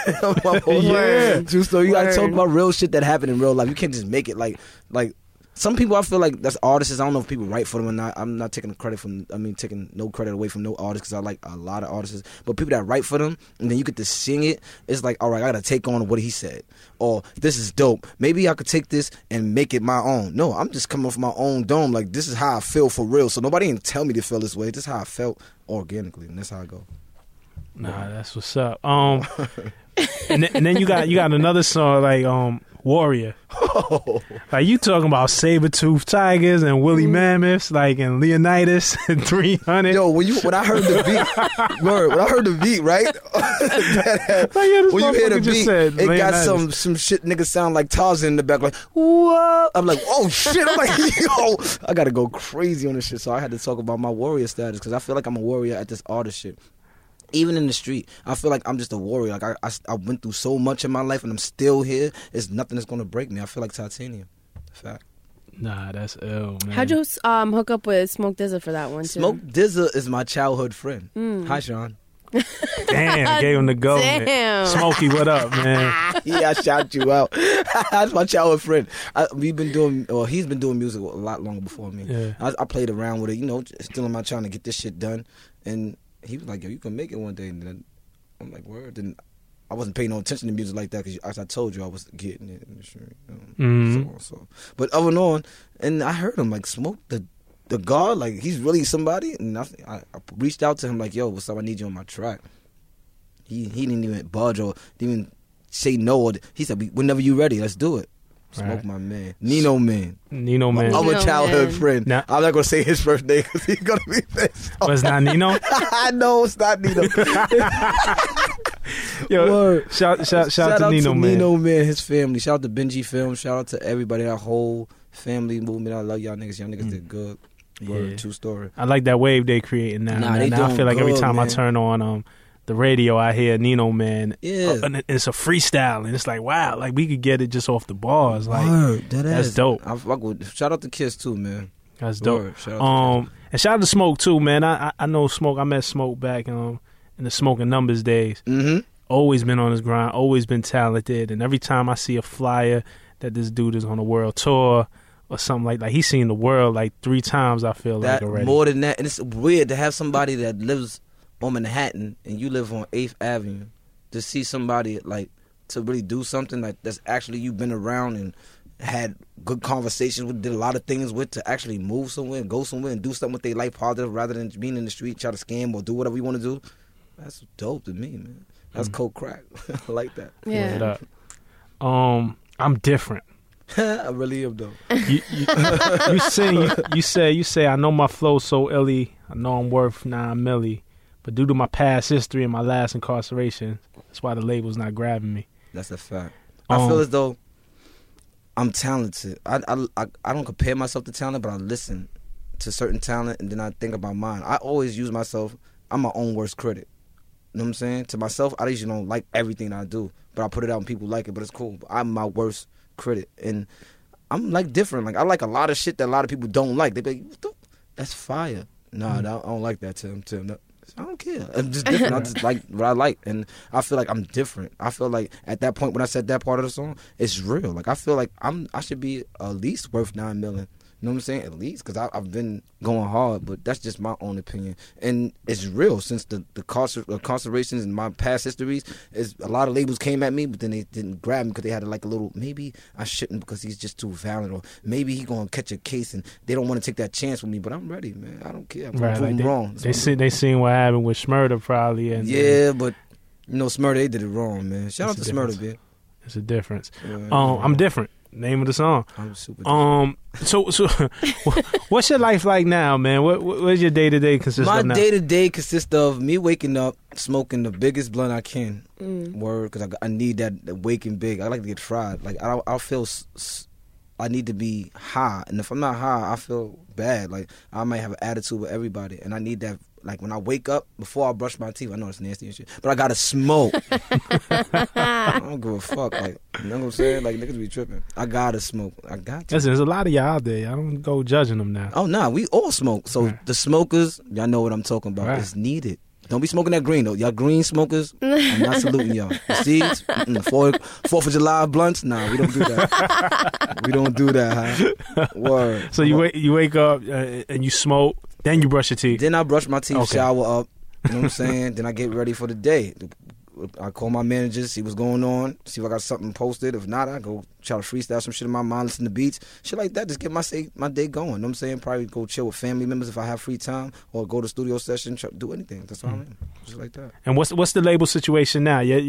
Yeah. True story. You gotta talk about real shit that happened in real life. You can't just make it like some people. I feel like that's artists. I don't know if people write for them or not. I'm not taking taking no credit away from no artists because I like a lot of artists. But people that write for them and then you get to sing it, it's like, all right, I gotta take on what he said. Or this is dope. Maybe I could take this and make it my own. No, I'm just coming off my own dome. Like, this is how I feel for real. So nobody can tell me to feel this way. This is how I felt organically, and that's how I go. Nah, that's what's up. And then you got another song like Warrior. Like you talking about saber-toothed tigers and woolly mammoths, like and Leonidas and 300. Yo, when I heard the beat, when I heard the beat, right? When you hear the beat, it got some shit. Niggas sound like Tarzan in the back, like what? I'm like, oh shit! I'm like, yo, I gotta go crazy on this shit. So I had to talk about my warrior status because I feel like I'm a warrior at this artist shit. Even in the street, I feel like I'm just a warrior. Like I went through so much in my life and I'm still here. It's nothing that's gonna break me. I feel like titanium. Fact. Nah, that's ill, man. How'd you hook up with Smoke DZA for that one too? Smoke DZA is my childhood friend. Hi, Sean. Damn, gave him the go. Damn. Man. Smokey, what up, man? Yeah, I shout you out. That's my childhood friend. He's been doing music a lot longer before me. Yeah. I played around with it, still in my trying to get this shit done. And he was like, yo, you can make it one day. And then I'm like, word. And I wasn't paying no attention to music like that because, as I told you, I was getting it in the street. So. But other than on, and I heard him, like, Smoke, the God, like, he's really somebody. And I reached out to him, like, yo, what's up? I need you on my track. He didn't even budge or didn't even say no. He said, whenever you ready, let's do it. Smoke, right. My man. Nino Man. Our childhood friend. Now, I'm not going to say his first name because he's going to be pissed. But it's not Nino? I know it's not Nino. Yo, shout to Nino Man. Nino Man, his family. Shout out to Benji Film. Shout out to everybody, that whole family movement. I love y'all niggas. Y'all niggas did good. Word, true story. I like that wave they creating now. Nah, now I feel like every time I turn on the radio, I hear Nino Man. Yeah. And it's a freestyle, and it's like, wow, like we could get it just off the bars. Like, word, that's dope. I fuck with. Shout out to Kiss too, man. That's dope. Word, shout out to and shout out to Smoke too, man. I know Smoke. I met Smoke back in the Smoke and Numbers days. Mm-hmm. Always been on his grind. Always been talented. And every time I see a flyer that this dude is on a world tour or something like he's seen the world like 3 times. I feel that, like already. More than that, and it's weird to have somebody that lives on Manhattan and you live on 8th Avenue to see somebody like to really do something like that's actually you've been around and had good conversations with, did a lot of things with, to actually move somewhere and go somewhere and do something with their life positive rather than being in the street try to scam or do whatever you want to do. That's dope to me, man. That's cold crack. I like that. Yeah. I'm different. I really am though. You say I know my flow so illy. I know I'm worth 9 milli. But due to my past history and my last incarceration, that's why the label's not grabbing me. That's a fact. I feel as though I'm talented. I don't compare myself to talent, but I listen to certain talent and then I think about mine. I always use myself. I'm my own worst critic. You know what I'm saying? To myself, I usually don't like everything I do, but I put it out and people like it, but it's cool. I'm my worst critic. And I'm like different. Like I like a lot of shit that a lot of people don't like. They be like, that's fire. Nah, I don't like that, Tim. No. I don't care. I'm just different. I just like what I like. And I feel like I'm different. I feel like at that point when I said that part of the song, it's real. Like I feel like I should be at least worth 9 million. You know what I'm saying? At least, because I've been going hard, but that's just my own opinion. And it's real since the incarcerations and my past histories. Is a lot of labels came at me, but then they didn't grab me because they had like a little, maybe I shouldn't because he's just too violent, or maybe he going to catch a case and they don't want to take that chance with me. But I'm ready, man. I don't care. I'm proving wrong. They seen what happened with Smurda probably. And but Smurda, they did it wrong, man. Shout out to Smurda, man. It's a difference. I'm different. Name of the song. I'm super different. So what's your life like now, man? What's your day to day consist of now? My day to day consists of me waking up, smoking the biggest blunt I can. Word, because I need that waking big. I like to get fried. Like I feel I need to be high, and if I'm not high, I feel bad. Like I might have an attitude with everybody, and I need that. Like when I wake up, before I brush my teeth, I know it's nasty and shit, but I gotta smoke. I don't give a fuck. Like, you know what I'm saying? Like niggas be tripping. I gotta smoke. I got to. Listen, there's a lot of y'all out there. I don't go judging them now. Oh nah, we all smoke. So the smokers, y'all know what I'm talking about. Right. It's needed. Don't be smoking that green though. Y'all green smokers, I'm not saluting y'all. The seeds, 4th of July blunts, nah, we don't do that. We don't do that, huh? Word. So you wake up and you smoke, then you brush your teeth. Then I brush my teeth, shower up. You know what I'm saying? Then I get ready for the day. I call my manager, see what's going on, see if I got something posted. If not, I go try to freestyle some shit in my mind, listen to beats, shit like that. Just get my day going. You know what I'm saying? Probably go chill with family members if I have free time, or go to studio session, do anything. That's all I mean. Just like that. And what's the label situation now?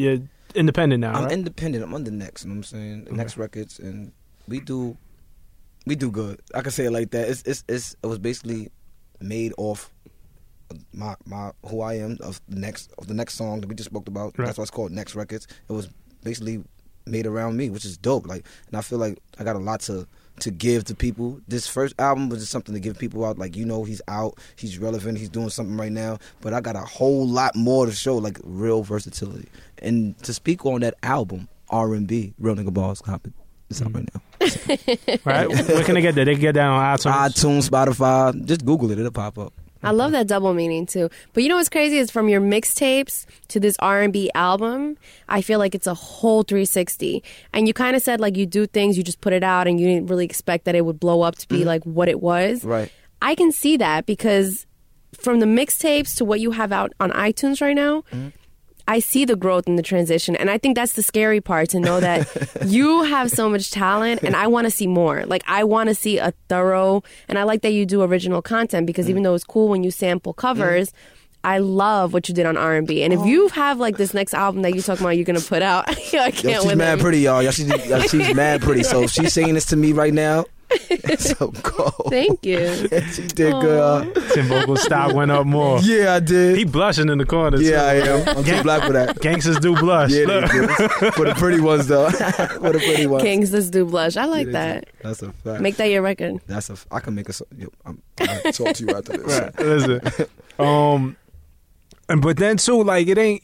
independent now, I'm right? independent. I'm under Next. You know what I'm saying? Next Records, and we do good. I can say it like that. It was basically made off my who I am of the next song that we just spoke about. Right. That's why it's called Next Records. It was basically made around me, which is dope. Like, and I feel like I got a lot to give to people. This first album was just something to give people out. Like, he's out, he's relevant, he's doing something right now. But I got a whole lot more to show, like real versatility. And to speak on that album, R&B, Real Nigga Balls Coppin'. It's out right now. Right? Where can they get that? They can get that on iTunes. Spotify. Just Google it. It'll pop up. I love that double meaning too. But you know what's crazy is from your mixtapes to this R&B album, I feel like it's a whole 360. And you kind of said like you do things, you just put it out and you didn't really expect that it would blow up to be like what it was. Right. I can see that because from the mixtapes to what you have out on iTunes right now, I see the growth and the transition. And I think that's the scary part, to know that you have so much talent and I want to see more. Like, I want to see a thorough, and I like that you do original content because even though it's cool when you sample covers, I love what you did on R&B. And if you have like this next album that you're talking about you're going to put out, I can't wait. She's mad pretty, y'all. She's mad pretty. So if she's singing this to me right now, so go. Thank you. She did good. Tim vocal stock went up more. Yeah, I did. He blushing in the corner. Yeah, I am. I'm too black for that. Gangsters do blush. Yeah, Look. they do. For the pretty ones, though. For the pretty ones. Kings do blush. I like Yeah, that. That's a fact. Make that your record. I can make a song. I'm gonna talk to you after this. Right. Listen. But then too, like, it ain't.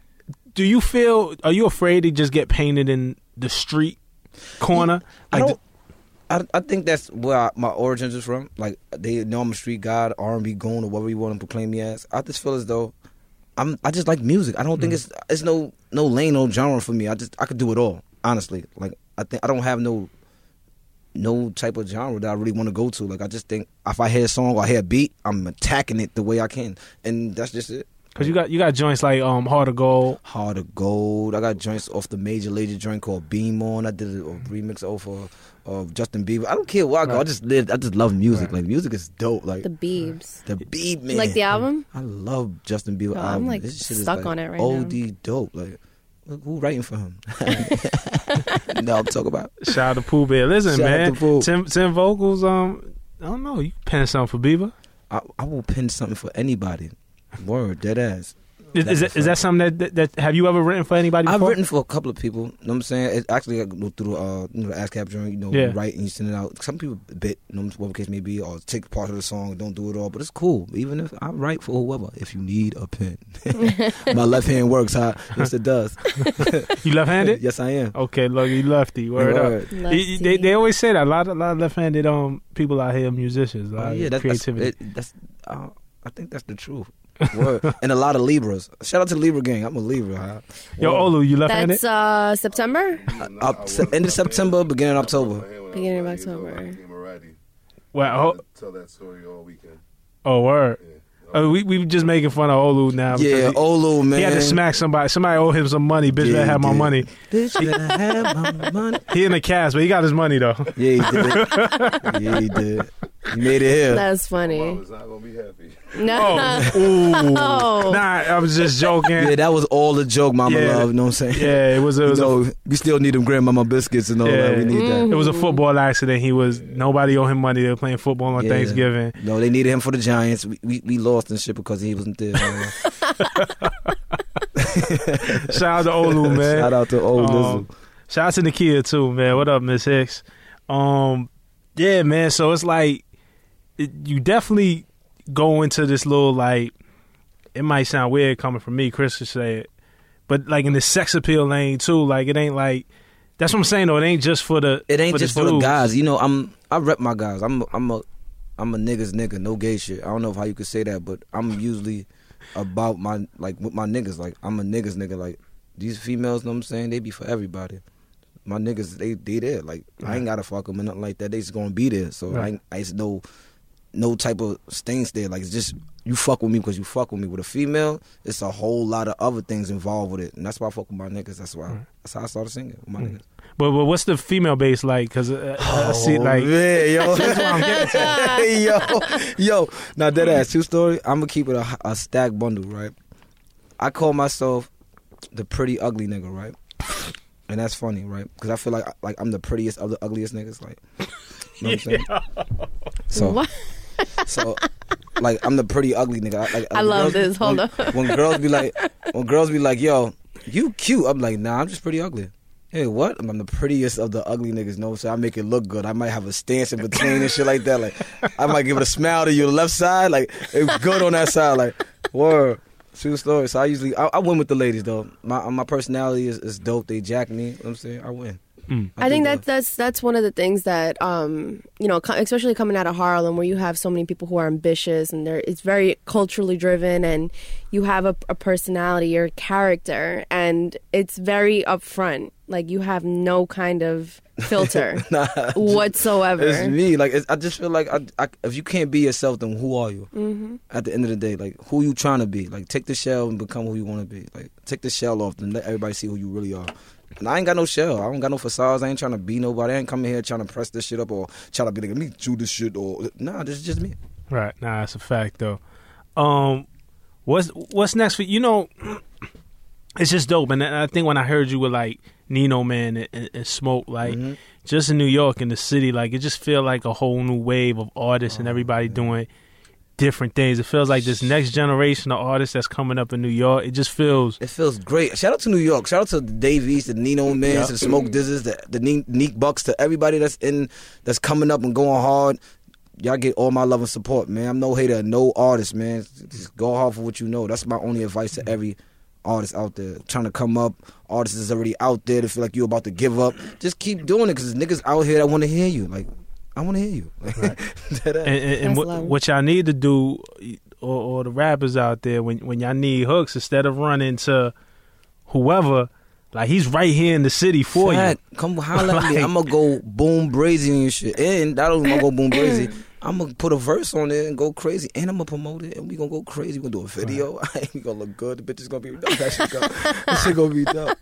Are you afraid to just get painted in the street corner? Like, I think that's where my origins is from. Like, they know I'm a street god, R&B goon, or whatever you want to proclaim me as. I just feel as though I just like music. I don't think it's no lane, no genre for me. I could do it all, honestly. Like, I don't have no type of genre that I really want to go to. Like, I just think if I hear a song or I hear a beat, I'm attacking it the way I can, and that's just it. Cause you got joints like Heart of Gold. Heart of Gold. I got joints off the Major Lazer joint called Beam On. I did a remix off of Justin Bieber. I don't care where I go. I just love music. Like, music is dope. Like The Biebs. the Beeb, man. You like the album? I love Justin Bieber. Oh, I'm, album. like, This shit stuck is, on it right OD dope. Like, look, who writing for him? No, I'm talking about. Shout out to Pooh Bear. Listen, Shout out man. to Pooh. Tim vocals. I don't know. You can pen something for Bieber. I will pin something for anybody. Word, dead ass. Is that something that have you ever written for anybody before? I've written for a couple of people. You know what I'm saying? It actually, I go through the ASCAP joint, Yeah. you write and you send it out. Some people bit, whatever case may be, or take part of the song, don't do it all. But it's cool. Even if I write for whoever, if you need a pen. My left hand works, huh? Yes, it does. You left-handed? Yes, I am. Okay, look, you lefty. Word up. Lefty. They always say that a lot of left-handed musicians, a lot of creativity. I think that's the truth. Word. And a lot of Libras. Shout out to the Libra gang. I'm a Libra. Huh? Yo, Olu, you left-handed? That's September? End of September, beginning of October. Beginning of October. Well, Tell that story all weekend. oh, word. We just making fun of Olu now. because Yeah, Olu, man. He had to smack somebody. Somebody owed him some money. Bitch, Yeah, better have he my did. money. Bitch, better have my money. He in the cast, but he got his money, though. Yeah, he did. Yeah, he did. He made it here. That's funny. Mama's not gonna be happy. No. Ooh. Oh. Nah, I was just joking. Yeah, that was all a joke, Mama Yeah. Love. You know what I'm saying? Yeah, it was we still need them grandmama biscuits and all that. We need it that. was a football accident. Nobody owed him money. They were playing football on Yeah. Thanksgiving. No, they needed him for the Giants. We lost and shit because he wasn't there. Man. Shout out to Olu, man. Shout out to old Lizzle. Shout out to Nakia too, man. What up, Miss Hicks? Yeah, man. So it's like you definitely go into this little, like, it might sound weird coming from me, Chris should say it, but like in the sex appeal lane too. Like, it ain't like, that's what I'm saying though. It ain't just for the. It ain't just for the dudes. guys. You know, I rep my guys. I'm a nigga's nigga, no gay shit. I don't know how you could say that, but I'm usually about my, like, with my niggas. Like, I'm a nigga's nigga. Like, these females, know what I'm saying? They be for everybody. My niggas, they there. Like, I ain't gotta fuck them and nothing like that. They just gonna be there. So Right. I ain't no type of stains there. Like, it's just, you fuck with me because you fuck with me. With a female, it's a whole lot of other things involved with it. And that's why I fuck with my niggas. That's why. That's how I started singing with my niggas. But what's the female base like? Because I see like. Man, yo. That's what I'm getting to. yo. Now, that ass, true story, I'm going to keep it a stack bundle, right? I call myself the pretty ugly nigga, right? And that's funny, right? Because I feel like I'm the prettiest of the ugliest niggas, like. You know what I'm saying? So, What? so, like, I'm the pretty ugly nigga. I love this. Hold on. When girls be like, yo, you cute. I'm like, nah, I'm just pretty ugly. Hey, what? I'm the prettiest of the ugly niggas. No, so I make it look good. I might have a stance in between and shit like that. Like, I might give it a smile to your left side. Like, it's good on that side. Like, word. True story. So I win with the ladies though. My personality is dope. They jack me. You know what I'm saying? I win. I think that's one of the things that especially coming out of Harlem, where you have so many people who are ambitious and it's very culturally driven, and you have a personality, your character, and it's very upfront. Like you have no kind of filter whatsoever. It's me. Like I just feel like if you can't be yourself, then who are you? Mm-hmm. At the end of the day, like who you trying to be? Like take the shell and become who you want to be. Like take the shell off and let everybody see who you really are. And I ain't got no shell. I don't got no facades. I ain't trying to be nobody. I ain't coming here trying to press this shit up or trying to be like, me do this shit or nah. This is just me. Right. Nah, that's a fact though. What's next for you? Know, it's just dope. And I think when I heard you with like Nino Man and Smoke, like just in New York in the city, like it just feel like a whole new wave of artists and everybody doing different things. It feels like this next generation of artists that's coming up in New York. It just feels. It feels great. Shout out to New York. Shout out to the Dave East, the Nino Mans, the Smoke Dizzes, the Neek Bucks, to everybody that's coming up and going hard. Y'all get all my love and support, man. I'm no hater of no artist, man. Just go hard for what you know. That's my only advice to every artist out there trying to come up. Artists is already out there to feel like you're about to give up. Just keep doing it because there's niggas out here that want to hear you. Like, I want to hear you. Right. and what y'all need to do, or the rappers out there, when y'all need hooks, instead of running to whoever, like he's right here in the city for you. Come holler at me. I'm gonna go boom brazy and shit. And not only am I gonna go boom brazy, I'm gonna put a verse on it and go crazy. And I'm gonna promote it and we gonna go crazy. We gonna do a video. Right. We gonna look good. The bitch is gonna be dope. That shit gonna be dope.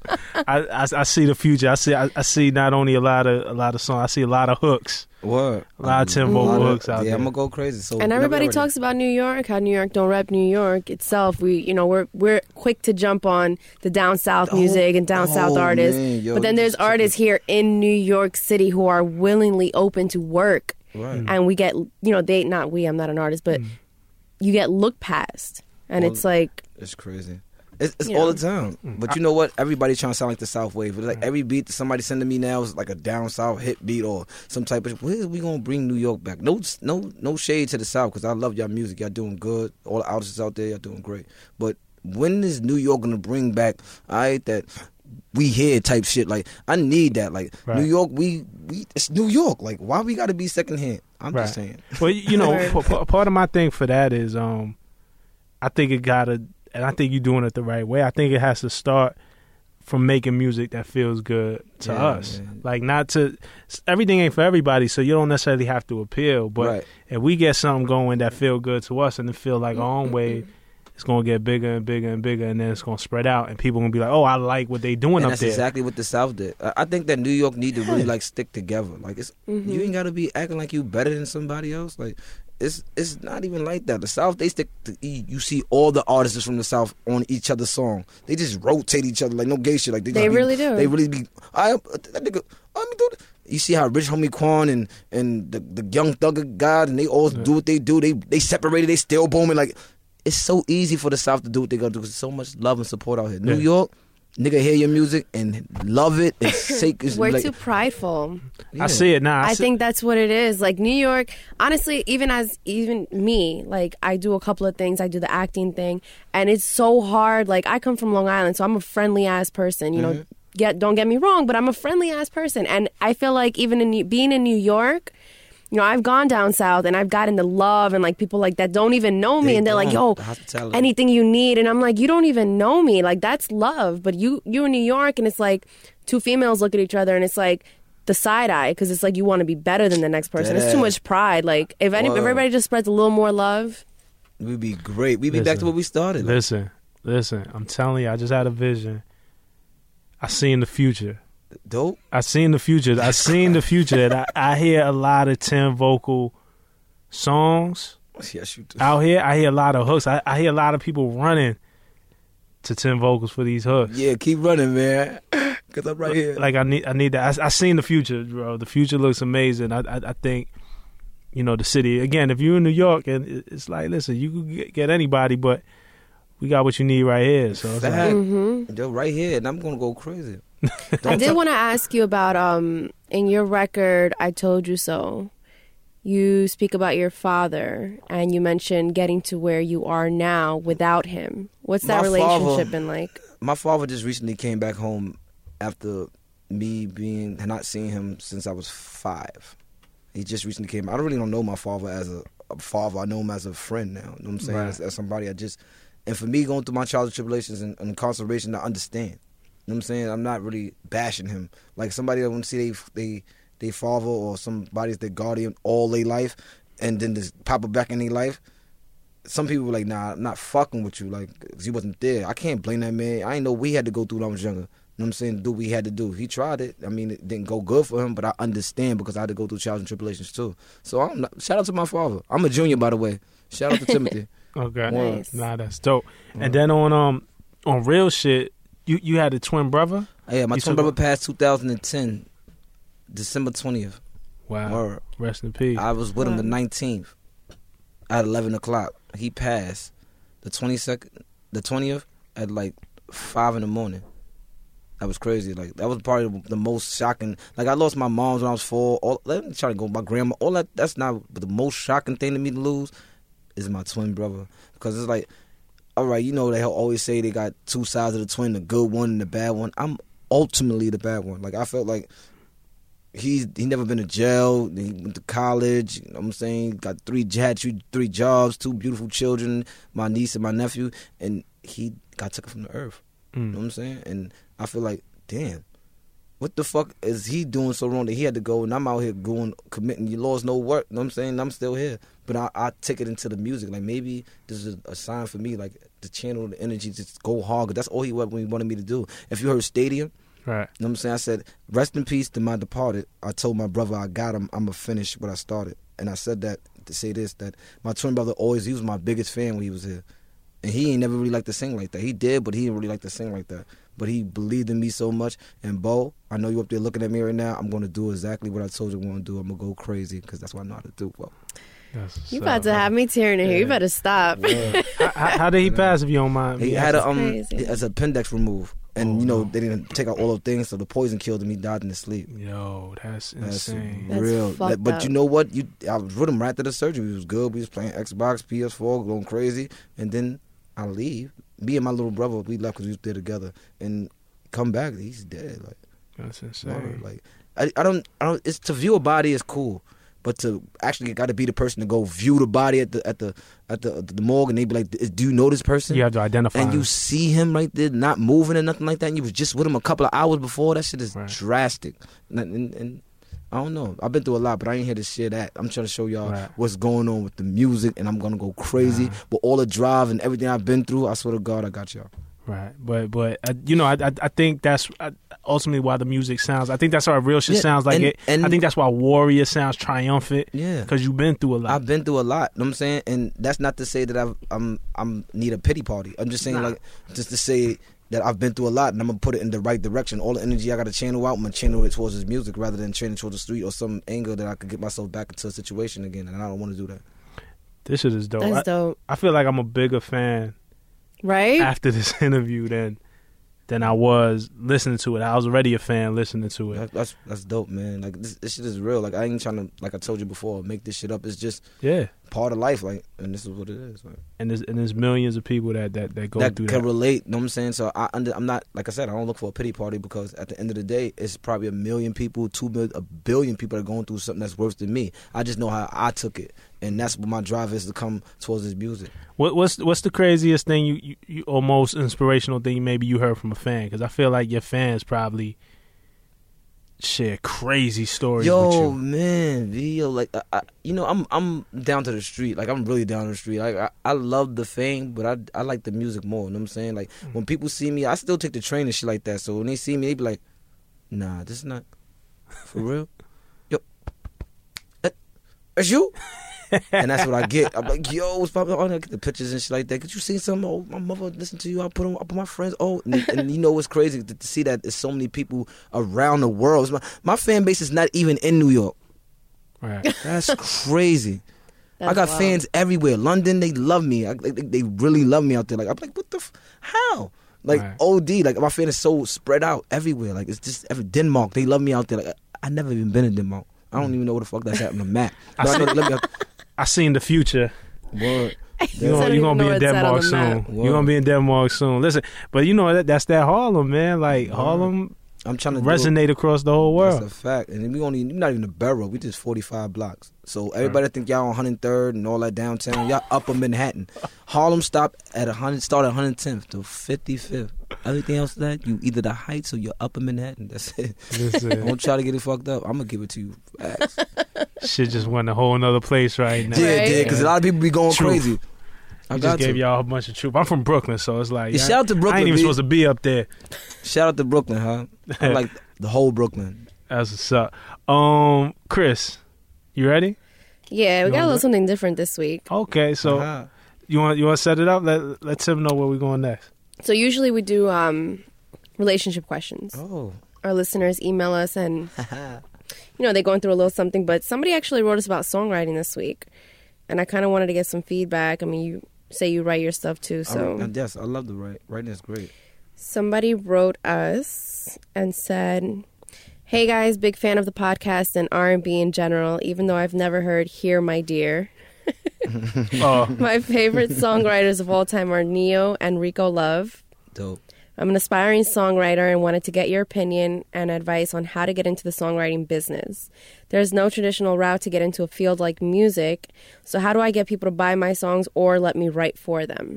I see the future. I see not only a lot of songs. I see a lot of hooks. Word. A lot of tempo hooks out there. Yeah, I'm gonna go crazy. So and everybody talks about New York, how New York don't rep New York itself. We're quick to jump on the down south music and down south artists, but then there's artists here in New York City who are willingly open to work, and we get I'm not an artist, but you get looked past, and it's like it's crazy. It's all the time. But you know what? Everybody's trying to sound like the South Wave. It's like every beat that somebody sending me now is like a down south hit beat or some type of. Where we gonna bring New York back? No shade to the South because I love y'all music. Y'all doing good. All the artists out there, y'all doing great. But when is New York gonna bring back? That we here type shit. Like I need that. Like New York, we it's New York. Like why we got to be secondhand? I'm just saying. Well, part of my thing for that is I think it gotta. And I think you're doing it the right way. I think it has to start from making music that feels good to us. Man. Like everything ain't for everybody, so you don't necessarily have to appeal. But if we get something going that feel good to us and it feel like our own way, it's going to get bigger and bigger and bigger, and then it's going to spread out, and people going to be like, oh, I like what they doing up there. That's exactly what the South did. I think that New York need to really like stick together. Like you ain't got to be acting like you better than somebody else. Like it's not even like that. The South, they stick to you see all the artists from the South on each other's song. They just rotate each other like no gay shit. Like they really do. They really be that nigga. Let me do that. You see how Rich Homie Quan and the Young Thugger guys and they all do what they do. They separated. They still booming. Like it's so easy for the South to do what they gotta do because there's so much love and support out here. New York. Nigga hear your music and love it and say we're like, too prideful. Yeah. I see it now. I think that's what it is. Like New York, honestly, even me, like I do a couple of things. I do the acting thing, and it's so hard. Like I come from Long Island, so I'm a friendly ass person. You know, don't get me wrong, but I'm a friendly ass person, and I feel like even being in New York. I've gone down south and I've gotten the love and like people like that don't even know me and they're like, yo, anything you need. And I'm like, you don't even know me. Like that's love. But you in New York and it's like two females look at each other and it's like the side eye because it's like you want to be better than the next person. It's too much pride. Like if everybody just spreads a little more love. We'd be great. We'd be back to where we started. Listen. I'm telling you, I just had a vision. I seen the future. Dope. I seen the future. And I hear a lot of 10 vocal songs. Yes, you do. Out here, I hear a lot of hooks. I hear a lot of people running to 10 vocals for these hooks. Yeah, keep running, man. Cause I'm right here. Like I need that. I seen the future, bro. The future looks amazing. I think, you know, the city. Again, if you're in New York, and it's like, listen, you can get anybody, but we got what you need right here. So it's Fact. like, Yo, right here, and I'm gonna go crazy. I did want to ask you about in your record, I Told You So. You speak about your father, and you mentioned getting to where you are now without him. What's that My relationship father- been like? My father just recently came back home after me not seeing him since I was 5. He just recently came. I don't know my father as a father. I know him as a friend now. You know what I'm saying? Right. As somebody and for me going through my childhood tribulations and incarceration, I understand. You know what I'm saying? I'm not really bashing him. Like somebody that want to see they father or somebody's their guardian all their life, and then just pop it back in their life. Some people were like, nah, I'm not fucking with you, like, 'cause he wasn't there. I can't blame that man. I ain't know we had to go through when I was younger. You know what I'm saying? Do what we had to do. He tried it. I mean, it didn't go good for him, but I understand because I had to go through trials and tribulations too. So shout out to my father. I'm a junior, by the way. Shout out to Timothy. okay, Nice. nah, that's dope. And then on real shit, you had a twin brother. Yeah, my You twin took- brother passed 2010, December 20th. Wow, Word. rest in peace. I was with him the 19th at 11 o'clock. He passed the 20th at like 5 in the morning. That was crazy. Like, that was probably the most shocking. Like, I lost my mom when I was 4. Let me try to go. My grandma. All that. That's not. But the most shocking thing to me to lose is my twin brother. Because it's like, all right, you know, they always say they got two sides of the twin, the good one and the bad one. I'm ultimately the bad one. Like, I felt like he never been to jail. He went to college. You know what I'm saying? Got three jobs, 2 beautiful children, my niece and my nephew, and he got taken from the earth. You know what I'm saying? And I feel like, damn, what the fuck is he doing so wrong that he had to go and I'm out here committing you lost no work. You know what I'm saying? I'm still here. But I take it into the music. Like, maybe this is a sign for me, like, to channel the energy, just go hard. 'Cause that's all he wanted me to do. If you heard Stadium, Right. you know what I'm saying? I said, rest in peace to my departed. I told my brother I got him. I'm going to finish what I started. And I said that to say this, that my twin brother he was my biggest fan when he was here. And he ain't never really liked to sing like that. He did, but he didn't really like to sing like that. But he believed in me so much. And Bo, I know you up there looking at me right now. I'm going to do exactly what I told you I'm going to do. I'm going to go crazy because that's what I know how to do, Bo. You about to have me tearing in here. You better stop. How did he pass, if you don't mind? He had crazy. as appendix removed. And, you know, they didn't take out all those things, so the poison killed him. He died in his sleep. Yo, that's That's insane. That's real. fucked But up. you know what? I was with him right after the surgery. We was good. We was playing Xbox, PS4, going crazy. And then I leave. Me and my little brother, we left because we was there together. And come back, he's dead. Like, That's word. insane. Like, I don't. It's to view a body is cool, but to actually got to be the person to go view the body at the morgue, and they be like, "Do you know this person?" You have to identify And you him. see him right there, not moving or nothing like that. And you was just with him a couple of hours before. That shit is Right. drastic. And I don't know. I've been through a lot, but I ain't here to share that. I'm trying to show y'all Right. what's going on with the music, and I'm gonna go crazy with all the drive and everything I've been through. I swear to God, I got y'all. Right, but you know, I think that's ultimately why the music sounds. I think that's how real shit Yeah, sounds like and- it. and- I think that's why Warrior sounds triumphant. Yeah. because you've been through a lot. I've been through a lot. You know what I'm saying? And that's not to say that I'm need a pity party. I'm just saying, like, just to say that I've been through a lot and I'm gonna put it in the right direction. All the energy I gotta channel out, I'm gonna channel it towards his music rather than channel it towards the street or some anger that I could get myself back into a situation again. And I don't want to do that. This shit is dope. That's dope. I feel like I'm a bigger fan Right? after this interview than I was listening to it. I was already a fan listening to it. That's dope, man. Like, this shit is real. Like, I ain't trying to, like I told you before, make this shit up. It's just Yeah, part of life. Like, and this is what it is. Like, and there's millions of people that go that through can that. relate. You know what I'm saying? So I'm not, like I said, I don't look for a pity party because at the end of the day, it's probably 1 million people, 2 million, 1 billion people that are going through something that's worse than me. I just know how I took it, and that's what my drive is, to come towards this music. What's the craziest thing you or most inspirational thing maybe you heard from a fan? Because I feel like your fans probably share crazy stories with Yo, you. man, yo, like, you know, I'm down to the street. Like, I'm really down to the street. Like, I love the fame, but I like the music more. You know what I'm saying? Like, when people see me, I still take the train and shit like that. So when they see me, they be like, nah, this is not for real. Yo, that's you? And that's what I get. I'm like, yo, what's poppin'? Oh, I get the pictures and shit like that. Could you see something? Oh, my mother listened to you. I put them up with my friends. Oh, and you know what's crazy to see that there's so many people around the world. My fan base is not even in New York. Right. That's crazy. That's I got wild. fans everywhere. London, they love me. They really love me out there. Like I'm like, what the? How? Like Right. OD. Like my fan is so spread out everywhere. Like it's just Denmark. They love me out there. Like I never even been in Denmark. I don't even know where the fuck that's at on the map. But I know they love me out I seen the future. Word. You're I don't gonna even be know in what's at on Denmark the soon. map. You're gonna be in Denmark soon. Listen, but you know that's that Harlem, man. Like Harlem I'm trying to resonate across the whole world. That's a fact. And we're not even a borough. We just 45 blocks. So everybody think y'all on 103rd and all that downtown. Y'all upper Manhattan. Harlem stopped at 100, started 110th to 55th. Everything else that you either the Heights or you're upper Manhattan. That's it. Listen, Don't try to get it fucked up. I'm gonna give it to you. Facts. shit just went a whole nother place right now. Yeah, Right. yeah, because a lot of people be going Truth. crazy. I We got just gave to. y'all a bunch of truth. I'm from Brooklyn, so it's like Yeah, shout out to I Brooklyn, ain't even B. supposed to be up there. Shout out to Brooklyn, huh? I like the whole Brooklyn. That's what's up. Chris, you ready? Yeah, we got a wanna little do- something different this week. Okay, so Uh-huh. you want to set it up? Let Tim know where we're going next. So usually we do relationship questions. Oh. Our listeners email us and they're going through a little something, but somebody actually wrote us about songwriting this week. And I kind of wanted to get some feedback. I mean, you say you write your stuff too, so Yes, I love the write. Writing is great. somebody wrote us and said, "Hey guys, big fan of the podcast and R&B in general, even though I've never heard Here My Dear. Oh, My favorite songwriters of all time are Neo and Rico Love. Dope. I'm an aspiring songwriter and wanted to get your opinion and advice on how to get into the songwriting business. There's no traditional route to get into a field like music, so how do I get people to buy my songs or let me write for them?"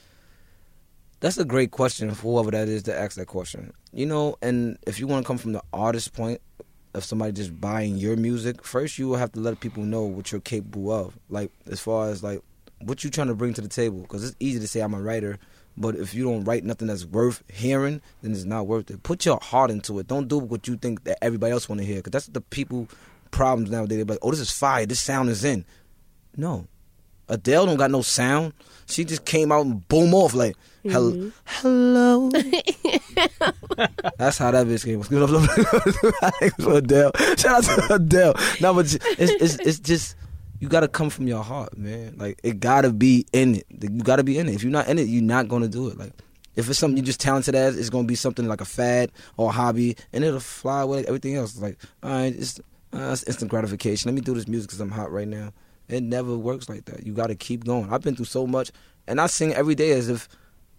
That's a great question for whoever that is to ask that question. You know, and if you want to come from the artist point of somebody just buying your music, first you will have to let people know what you're capable of. Like, as far as, like, what you trying to bring to the table. Because it's easy to say I'm a writer, but if you don't write nothing that's worth hearing, then it's not worth it. Put your heart into it. Don't do what you think that everybody else want to hear. Because that's the people problems nowadays. They're like, oh, this is fire. This sound is in. No. Adele don't got no sound. She just came out and boom off like, hello. That's how that bitch came. Adele. Shout out to Adele. No, but it's just, you got to come from your heart, man. Like, it got to be in it. You got to be in it. If you're not in it, you're not going to do it. Like, if it's something you're just talented as, it's going to be something like a fad or a hobby, and it'll fly away like everything else. It's like, all right, it's instant gratification. Let me do this music because I'm hot right now. It never works like that. You got to keep going. I've been through so much, and I sing every day as if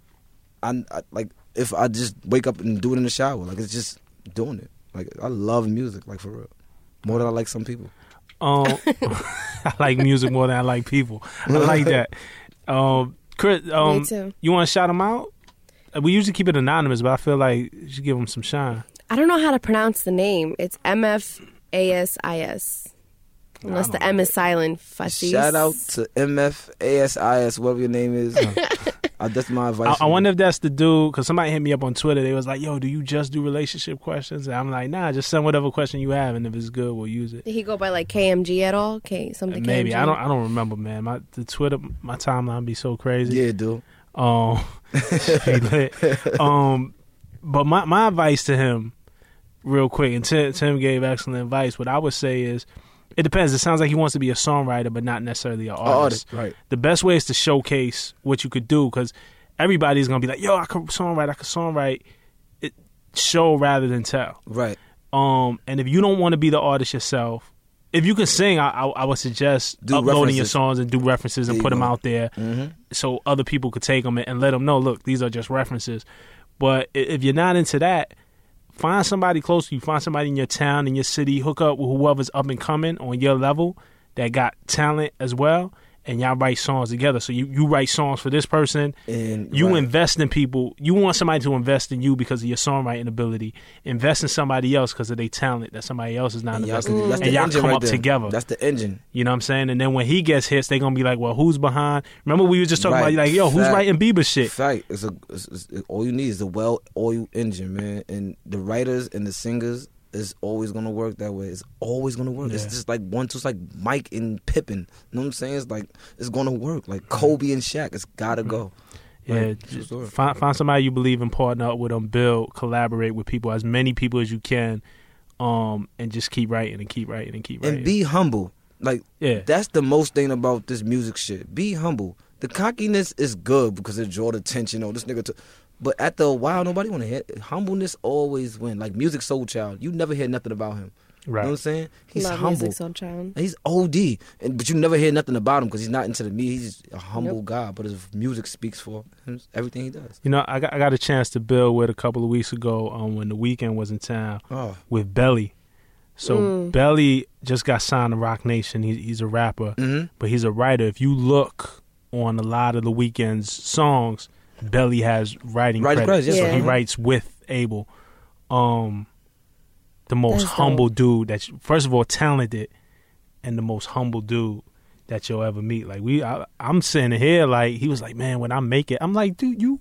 if I just wake up and do it in the shower. Like, it's just doing it. Like, I love music, like, for real, more than I like some people. I like music more than I like people. I like that. Chris, Me too. you want to shout them out? We usually keep it anonymous, but I feel like you should give them some shine. I don't know how to pronounce the name. It's MFASIS. Unless the M is silent. Fasis. Shout out to MFASIS, whatever your name is. That's my advice. I wonder if that's the dude, because somebody hit me up on Twitter. They was like, yo, do you just do relationship questions? And I'm like, nah, just send whatever question you have, and if it's good, we'll use it. Did he go by like KMG at all? Something Maybe. KMG? I don't remember, man. My timeline be so crazy. Yeah, dude. Be lit. But my advice to him, real quick, and Tim gave excellent advice. What I would say is, it depends. It sounds like he wants to be a songwriter, but not necessarily an artist. Right. The best way is to showcase what you could do, because everybody's gonna be like, "Yo, I could songwrite." It show rather than tell. Right. And if you don't want to be the artist yourself, if you can sing, I would suggest Do uploading your references. songs and do references and There you put them go. out there, so other people could take them and let them know, look, these are just references. But if you're not into that, find somebody close to you. Find somebody in your town, in your city. Hook up with whoever's up and coming on your level that got talent as well, and y'all write songs together. So you write songs for this person. And You right. invest in people. You want somebody to invest in you because of your songwriting ability. Invest in somebody else because of their talent that somebody else is not And y'all investing in. can- that's And the y'all engine come right up there. together. That's the engine. You know what I'm saying? And then when he gets hits, they're going to be like, well, who's behind? Remember we were just talking Right. about, like, yo, who's Fact. writing Bieber shit? Fact. All you need is a well-oiled engine, man. And the writers and the singers, it's always gonna work that way. It's always gonna work. Yeah. It's just like 1-2. It's like Mike and Pippen. You know what I'm saying? It's like it's gonna work. Like Kobe and Shaq. It's gotta go. Yeah, Like, true story. find somebody you believe in, partner up with them, build, collaborate with people, as many people as you can, and just keep writing and keep writing and keep writing. And be humble. Like Yeah. that's the most thing about this music shit. Be humble. The cockiness is good because it draw the attention. Oh, this nigga. But after a while, nobody want to hear it. Humbleness always win. Like Music Soul Child, you never hear nothing about him. Right. You know what I'm saying? He's Love humble. Music Soul Child. He's OD, but you never hear nothing about him because he's not into the media. He's just a humble guy, but his music speaks for him, everything he does. You know, I got a chance to build with a couple of weeks ago when The Weeknd was in town Oh, with Belly. So Belly just got signed to Rock Nation. He's a rapper, but he's a writer. If you look on a lot of The Weeknd's songs, Belly has writing credit. credits, yes, So Yeah. he writes with Abel. The most That's humble dude that, first of all, talented, and the most humble dude that you'll ever meet. Like I'm sitting here like, he was like, man, when I make it, I'm like, dude, you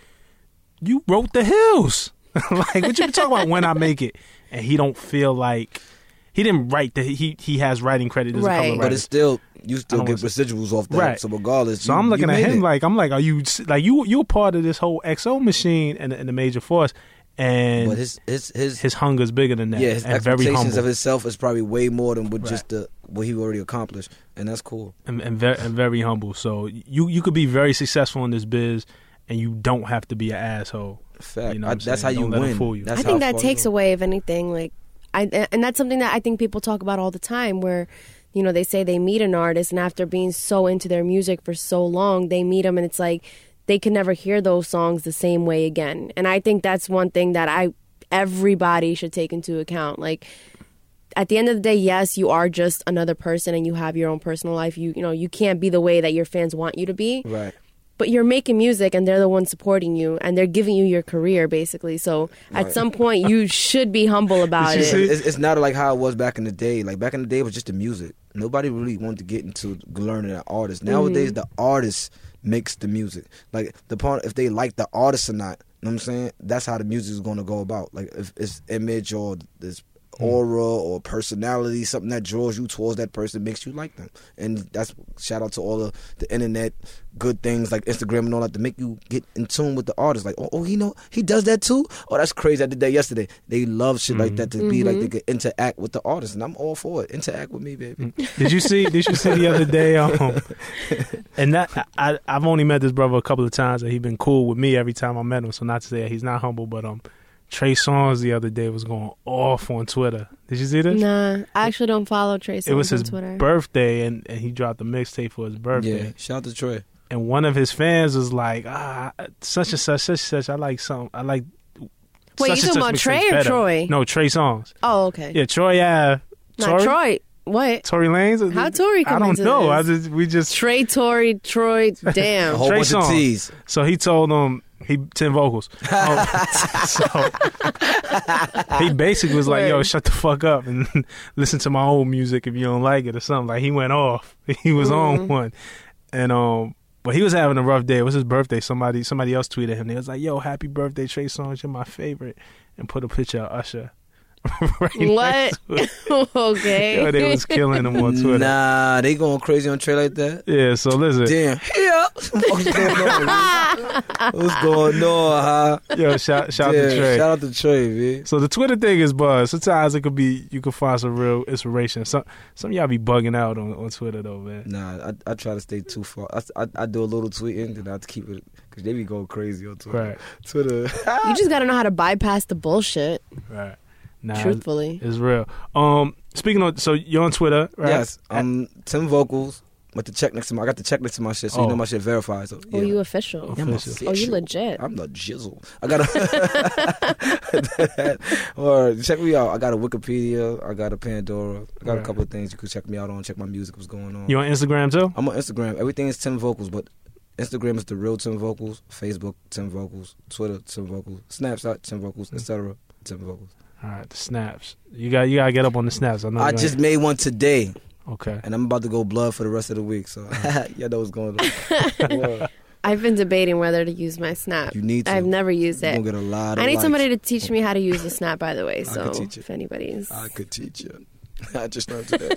wrote The Hills. Like, what you been talking about? When I make it, and he don't feel like he didn't write that. He has writing credit. There's a couple Right. of but writers. it's still you still I get don't residuals off that. Right. So regardless, So you- I'm looking you at made him it. like, I'm like, are you like you're part of this whole XO machine and the Major Force, and But his hunger's bigger than that. yeah, his and very expectations humble of himself is probably way more than what Right. just what he already accomplished, and that's cool. and very humble. So you could be very successful in this biz, and you don't have to be an asshole. Fact. You know what I'm That's how saying? you Don't let 'em win. fool you. That's I think how that far takes you go. away, if anything, like and that's something that I think people talk about all the time, where you know they say they meet an artist and after being so into their music for so long, they meet them and it's like they can never hear those songs the same way again. And I think that's one thing that everybody should take into account. Like at the end of the day, yes, you are just another person and you have your own personal life. You know you can't be the way that your fans want you to be. Right. But you're making music and they're the ones supporting you and they're giving you your career basically. So at some point you should be humble about Did you it. see- It's not like how it was back in the day. Like back in the day, it was just the music. Nobody really wanted to get into learning an artist. Nowadays, the artist makes the music. Like the part if they like the artist or not. You know what I'm saying? That's how the music is going to go about. Like if it's image or this aura or personality, something that draws you towards that person, makes you like them. And that's shout out to all of the internet good things like Instagram and all that to make you get in tune with the artist. Like, oh, he does that too? Oh, that's crazy. I did that yesterday. They love shit like that to be like they could interact with the artist, and I'm all for it. Interact with me, baby. Did you see the other day? And that I've only met this brother a couple of times, and he's been cool with me every time I met him. So not to say that he's not humble, but Trey Songz the other day was going off on Twitter. Did you see this? Nah, I actually don't follow Trey Songz It was his on Twitter. birthday, and he dropped a mixtape for his birthday. Yeah, shout out to Trey. And one of his fans was like, such and such. I like some. I like. Wait, you such and talking such about mixtape's Trey or better. Troy? No, Trey Songz. Oh, okay. Yeah, Troy Ave. Not Troy. What? Tory Lanez. How Tory come I don't into know. this? We just. Troy. A Damn. whole Trey bunch of Songz. T's. So he told him 10 vocals. So he basically was like, "Yo, Word. shut the fuck up and listen to my old music if you don't like it or something." Like he went off. He was on one, and but he was having a rough day. It was his birthday. Somebody else tweeted him. They was like, "Yo, happy birthday, Trey Songz. You're my favorite," and put a picture of Usher. Right next What? to it. Okay. Yo, they was killing him on Twitter. Nah, they going crazy on Trey like that. Yeah, so listen. Damn. Yeah. What's going on? Man? What's going on, huh? Yo, shout out to Damn, Trey. Shout out to Trey, man. So the Twitter thing is buzz. Sometimes it could be you can find some real inspiration. Some of y'all be bugging out on Twitter though, man. Nah, I try to stay too far. I do a little tweeting, then I have to keep it because they be going crazy on Twitter. Right, Twitter. You just gotta know how to bypass the bullshit. right. Nah, Truthfully. it's real. Speaking of, so you're on Twitter, right? Yes, 10 vocals with the check next to my. I got the check next to my shit, so you know my shit verified. So yeah. Oh, you official. Yeah, I'm Official. Oh, you official. legit. I'm the jizzle. I got or check me out. I got a Wikipedia. I got a Pandora. I got Right. a couple of things you could check me out on. Check my music. What's going on? You on Instagram too? I'm on Instagram. Everything is 10 vocals, but Instagram is the real 10 vocals. Facebook 10 vocals. Twitter 10 vocals. Snapchat 10 vocals, etc. 10 vocals. All right, the snaps. You got to get up on the snaps. I know. I you just ain't- made one today, okay. and I'm about to go blood for the rest of the week. So y'all know what's going on. Word. I've been debating whether to use my Snap. You need to. I've never used You're it. gonna get a lot of I need likes. somebody to teach me how to use the Snap, by the way. So could teach you. if anybody's, I could teach you. I just learned today.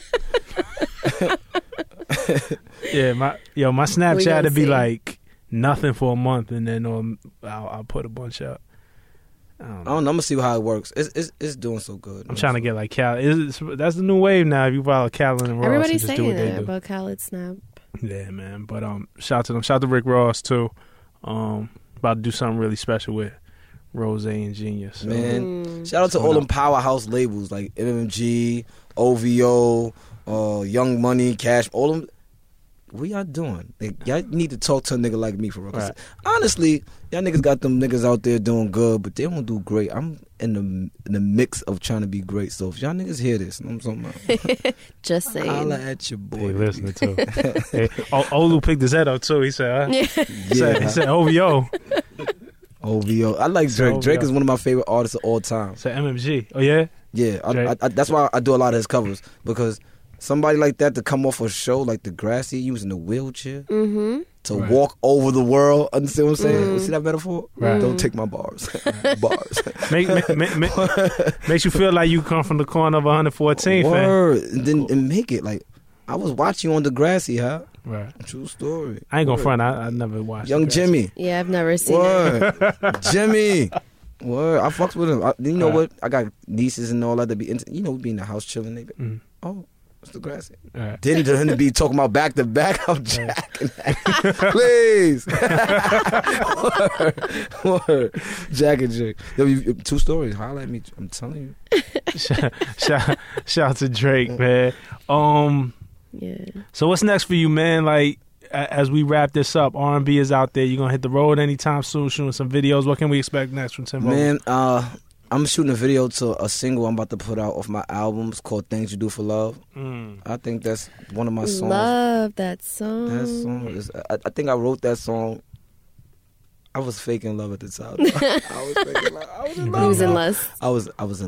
Yeah, my Snapchat gonna would be see. like nothing for a month, and then I'll put a bunch up. I don't I know. don't know. I'm gonna see how it works. It's doing so good. I'm trying to get like Cal. That's the new wave now. If you follow Callan and Ross, everybody's and just do saying what they that do. about Khaled Snap. Yeah, man. But shout out to them. Shout out to Rick Ross too. About to do something really special with Rose and Genius. So. Man, shout out to all them powerhouse labels like MMG, OVO, Young Money, Cash. All them. What y'all doing? Like, y'all need to talk to a nigga like me for real. 'Cause Right. honestly, y'all niggas got them niggas out there doing good, but they don't do great. I'm in the mix of trying to be great. So if y'all niggas hear this, I'm talking about. Just saying. Holla at your boy. They listening too. Hey, Olu picked his head up too. He said, Yeah. he said OVO. OVO. I like Drake. OVO. Drake is one of my favorite artists of all time. Said MMG. Oh yeah. Yeah, Drake. that's why I do a lot of his covers, because somebody like that to come off a show like Degrassi using a wheelchair to Right. walk over the world. Understand what I'm saying? See that metaphor? Right. Don't take my bars. Bars. Makes you feel like you come from the corner of 114th. Fam. Word. And make it like I was watching you on Degrassi, huh? Right. True story. I ain't gonna Word. front. I never watched Young Degrassi. Jimmy. Yeah, I've never seen it. Word. Jimmy. Word. I fucks with him. You know Right. what? I got nieces and all that to be into. You know, we be in the house chilling. They be, Mm. oh, it's Degrassi. Right. Then to him to be talking about back to back, I'm jacking that. Please. Word. Jack and Jake. Yo, two stories. Holla at me. I'm telling you. shout out to Drake, man. Yeah. So what's next for you, man? Like as we wrap this up, R&B is out there. You gonna hit the road anytime soon, shooting some videos. What can we expect next from Tim Vogel? Man, I'm shooting a video to a single I'm about to put out off my album. It's called Things You Do for Love. I think that's one of my songs. Love that song. That song is, I think I wrote that song. I was faking love at the time. I was faking love. I was in love. He was in lust. I was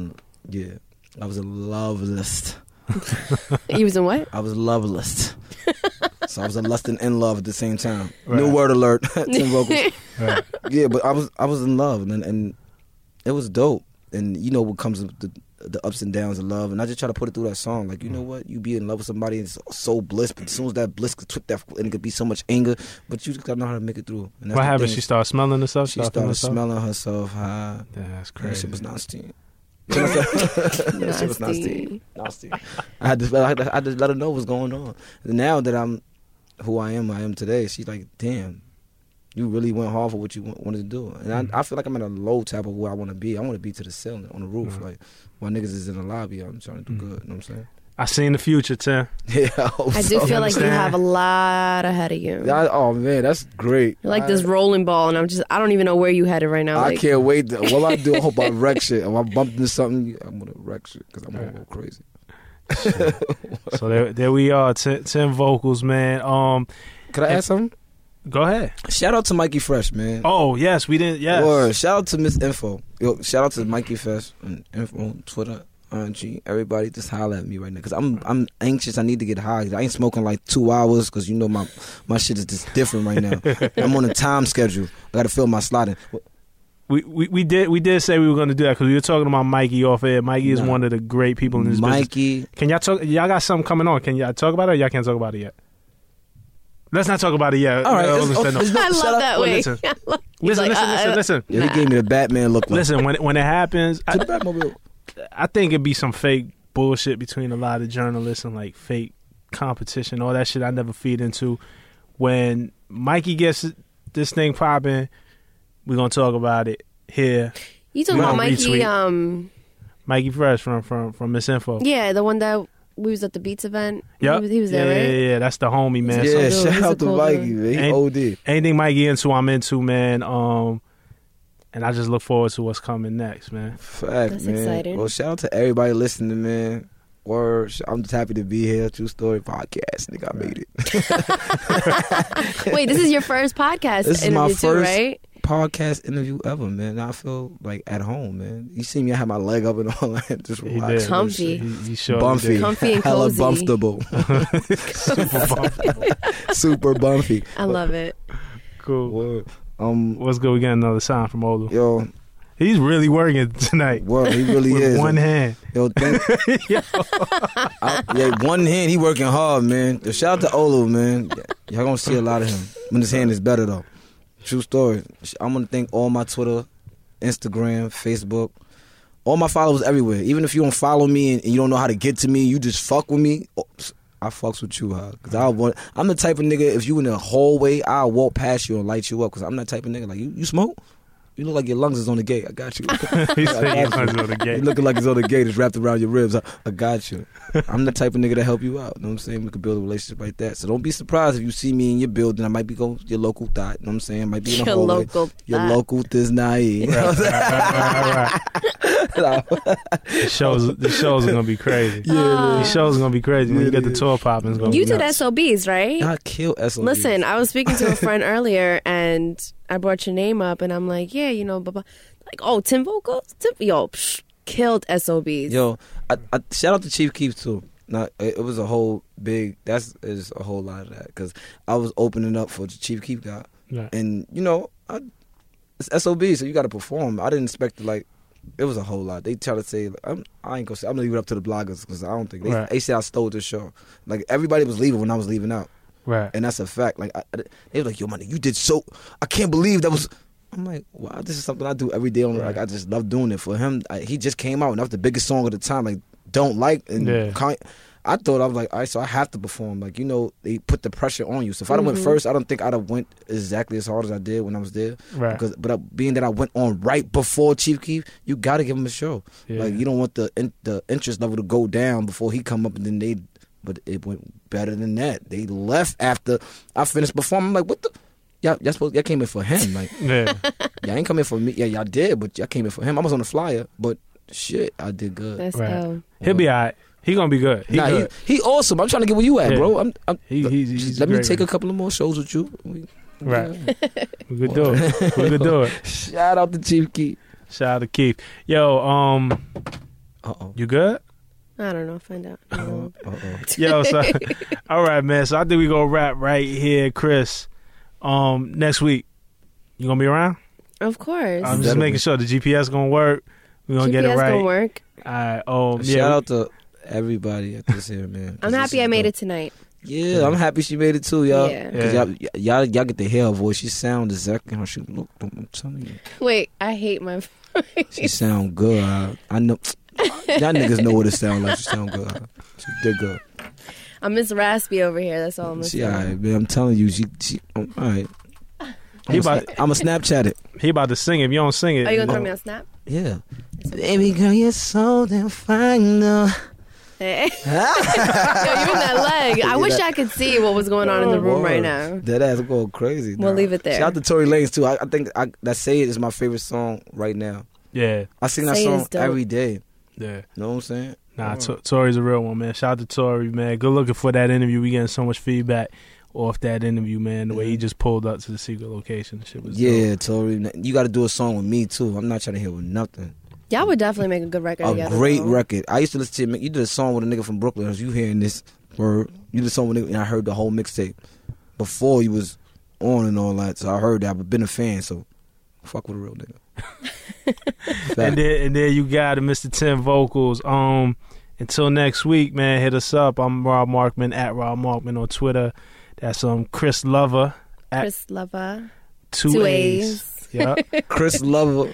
in love list. He was in what? I was loveless. So I was in lust and in love at the same time. Right. New word alert. Tim vocals. Right. Yeah, but I was in love and it was dope. And you know what comes with the ups and downs of love. And I just try to put it through that song. Like, you know what? You be in love with somebody and it's so bliss, but as soon as that bliss could trip that, and it could be so much anger, but you just gotta know how to make it through. And that's What the happened? thing. She started smelling herself. She started smelling herself high. That's That crazy. shit was nasty. That shit was nasty. Nasty. I had to let her know what's going on. And now that I'm who I am today, she's like, damn, you really went hard for what you wanted to do. And I feel like I'm at a low type of where I want to be. I want to be to the ceiling, on the roof. Like, while niggas is in the lobby, I'm trying to do good. You know what I'm saying? I seen the future, Tim. Yeah, I hope I do so. feel like you understand? have a lot ahead of you. Oh, man, that's great. You're like this rolling ball, and I don't even know where you headed right now. I Like, can't wait. What I do, I hope I wreck shit. If I bump into something, I'm going to wreck shit because I'm going to go crazy. So there we are, Tim Vocals, man. Could I add something? Go ahead. Shout out to Mikey Fresh, man. Oh yes, we didn't. Yes. Word. Shout out to Miss Info. Yo, shout out to Mikey Fresh and Info on Twitter. RNG. Everybody just holler at me right now because I'm anxious. I need to get high. I ain't smoking like 2 hours because you know my shit is just different right now. I'm on a time schedule. I got to fill my slot in. We did say we were going to do that because we were talking about Mikey off air. Mikey is one of the great people in this business. Mikey. Can y'all talk? Y'all got something coming on? Can y'all talk about it? Or y'all can't talk about it yet. Let's not talk about it yet. All right. No, it's- listen, no. I love that way. Listen. He's like, Listen. Yeah, he gave me the Batman look. Like. Listen, when it happens, To the Batmobile. I think it'd be some fake bullshit between a lot of journalists and like fake competition, all that shit I never feed into. When Mikey gets this thing popping, we're gonna talk about it here. You talking We about gonna Mikey? retweet. Mikey Fresh from Miss Info. Yeah, the one that we was at the Beats event. Yep. He was there, right? Yeah, that's the homie, man. Yeah, so shout he's a out to cool Mikey, dude. man. He Ain't- OD. Anything Mikey into, I'm into, man. And I just look forward to what's coming next, man. Fact, That's man. exciting. Well, shout out to everybody listening, man. Word. I'm just happy to be here. True Story Podcast. Nigga, I made it. Wait, this is your first podcast This is my interview too, first right? podcast interview ever, man. I feel like at home, man. You see me, I have my leg up and all that. Just He relax. did. Comfy. He sure Bumpy. did. Comfy and Hella cozy. bumpstable. Super bumpy. Super bumpy. I love it. Cool. Word. What's good? We got another sign from Olu. Yo, He's really working tonight. word, he really With is. one hand. Yo, yeah, one hand, he working hard, man. Yo, shout out to Olu, man. Y'all gonna see a lot of him when his hand is better, though. True story. I'm gonna thank all my Twitter, Instagram, Facebook, all my followers everywhere. Even if you don't follow me and you don't know how to get to me, you just fuck with me. I fucks with you, cause I'm the type of nigga. If you in the hallway, I'll walk past you and light you up. Cause I'm that type of nigga. Like you smoke. You look like your lungs is on the gate. I got you. He said your lungs on the gate. You looking like it's on the gate. It's wrapped around your ribs. I got you. I'm the type of nigga to help you out. You know what I'm saying? We could build a relationship like that. So don't be surprised if you see me in your building. I might be going your local thought. You know what I'm saying? Might be in the Your hallway. local Your thought. local Disney. Right. The shows are gonna be crazy. These shows are gonna be crazy. When you get the tour popping, it's gonna You be did nuts. SOBs, right? I kill SOB. Listen, I was speaking to a friend earlier, and I brought your name up, and I'm like, yeah, you know, blah, blah. Like, oh, Tim Vocals? Killed SOBs. Yo, I shout out to Chief Keef too. Now, it was a whole big. Is a whole lot of that because I was opening up for the Chief Keef guy, Right. and you know, it's SOB, so you got to perform. I didn't expect to like. It was a whole lot. They try to say like, I ain't gonna say. I'm gonna leave it up to the bloggers because I don't think Right. they say I stole this show. Like everybody was leaving when I was leaving out, Right. and that's a fact. Like they were like, "Yo, man, you did so. I can't believe that was." I'm like, wow, this is something I do every day. On like, I just love doing it for him. He just came out, and that was the biggest song of the time. Like, don't like, and I thought I was like, all right, so I have to perform. Like, you know, they put the pressure on you. So if I'd have went first, I don't think I'd have went exactly as hard as I did when I was there. Right. But being that I went on right before Chief Keef, you got to give him a show. Yeah. Like, you don't want the interest level to go down before he come up, and then but it went better than that. They left after I finished performing. I'm like, what the? Y'all came in for him. Like, Yeah. y'all ain't come in for me. Yeah, y'all did, but y'all came in for him. I was on the flyer, but shit, I did good. That's Right. dope. He'll be all right. He gonna be good. He good. He awesome. I'm trying to get where you at, Yeah. bro. He's let me great, take man. a couple of more shows with you. Right. We could do it. We could do it. Shout out to Chief Keef. Shout out to Keith. Yo, Uh-oh. you good? I don't know. Find out. Yo, so all right, man. So I think we gonna wrap right here, Chris. Next week, you gonna be around? Of course. I'm just making sure the GPS gonna work. We gonna get it GPS right. gonna work. All right. Shout out to everybody at this here, man. I'm happy I made it tonight. Yeah, I'm happy she made it too, y'all. Yeah. Cause y'all get to hear her voice. She sound exactly how she look. I'm telling you, Wait, I hate my voice. she sound good. I know. Y'all niggas know what it sound like. She sound good. She did good. I'm Miss Raspy over here. That's all I'm gonna She say. alright, man. I'm telling you, she all right. He I'm about- a Snapchat it. He about to sing it. If you don't sing it, Are you gonna throw me on Snap? Yeah. Baby girl, you're so damn fine, though. Hey. Yo, you in that leg. I wish I could see what was going on in the room right now. That ass going crazy. We'll leave it there. Shout out to Tory Lanez too. I think that Say It is my favorite song right now. Yeah. I sing that Say It song is dope. every day. Yeah. Know what I'm saying? Nah, Tory's a real one, man. Shout out to Tory, man. Good looking for that interview. We getting so much feedback off that interview, man. The way he just pulled up to the secret location. Shit was Yeah, dope. Tory. You got to do a song with me too. I'm not trying to hear with nothing. Y'all would definitely make a good record A together. great though. record. I used to listen to you. You did a song with a nigga from Brooklyn. As you hearing this word, you did a song with a nigga, and I heard the whole mixtape before you was on and all that. So I heard that. I've been a fan. So fuck with a real nigga. And then you got Mr. Tim Vocals. Until next week, man, hit us up. I'm Rob Markman at Rob Markman on Twitter. That's Chris Lover at Chris Lover. 2 A's. Yeah. Chris Lover.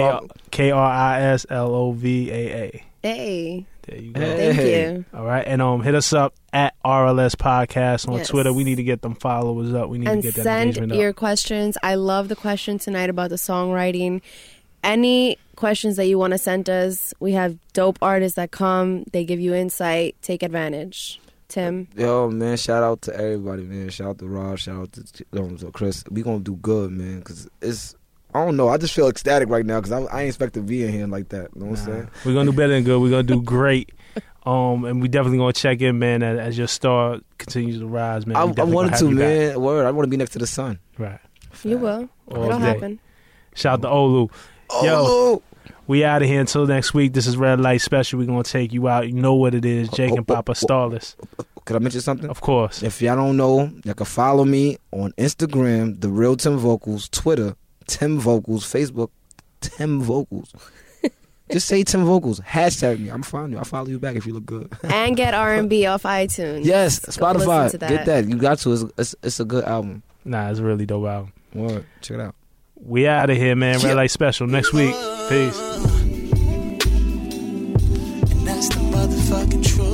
KRISLOVAA. Hey. There you go. Hey. Thank you. All right, and hit us up at RLS Podcast on Yes. Twitter. We need to get them followers up. We need And to get that send engagement your up. questions. I love the question tonight about the songwriting. Any questions that you want to send us, we have dope artists that come. They give you insight. Take advantage. Tim. Yo, man, shout out to everybody, man. Shout out to Rob. Shout out to Chris. We gonna do good, man, because it's, I don't know. I just feel ecstatic right now because I ain't expect to be in here like that. You know what I'm saying? We're gonna do better than good. We're gonna do great. And we definitely gonna check in, man, as your star continues to rise, man. I We definitely wanted gonna to, have you back. man. Word. I want to be next to the sun. Right. You will. All It'll day. happen. Shout out to Olu. Yo, Oh, we out of here until next week. This is Red Light Special. We're gonna take you out. You know what it is. Jake and Papa Starless. Could I mention something? Of course. If y'all don't know, y'all can follow me on Instagram, The Real Tim Vocals, Twitter, Tim Vocals, Facebook, Tim Vocals. Just say Tim Vocals. Hashtag me. I'm find you. I'll follow you back if you look good. And get R&B off iTunes. Yes, Go Spotify. listen to that. Get that. You got to. It's a good album. Nah, it's a really dope album. Word. Check it out. We out of here, man. Red Light Special next week. Peace. And that's the motherfucking truth.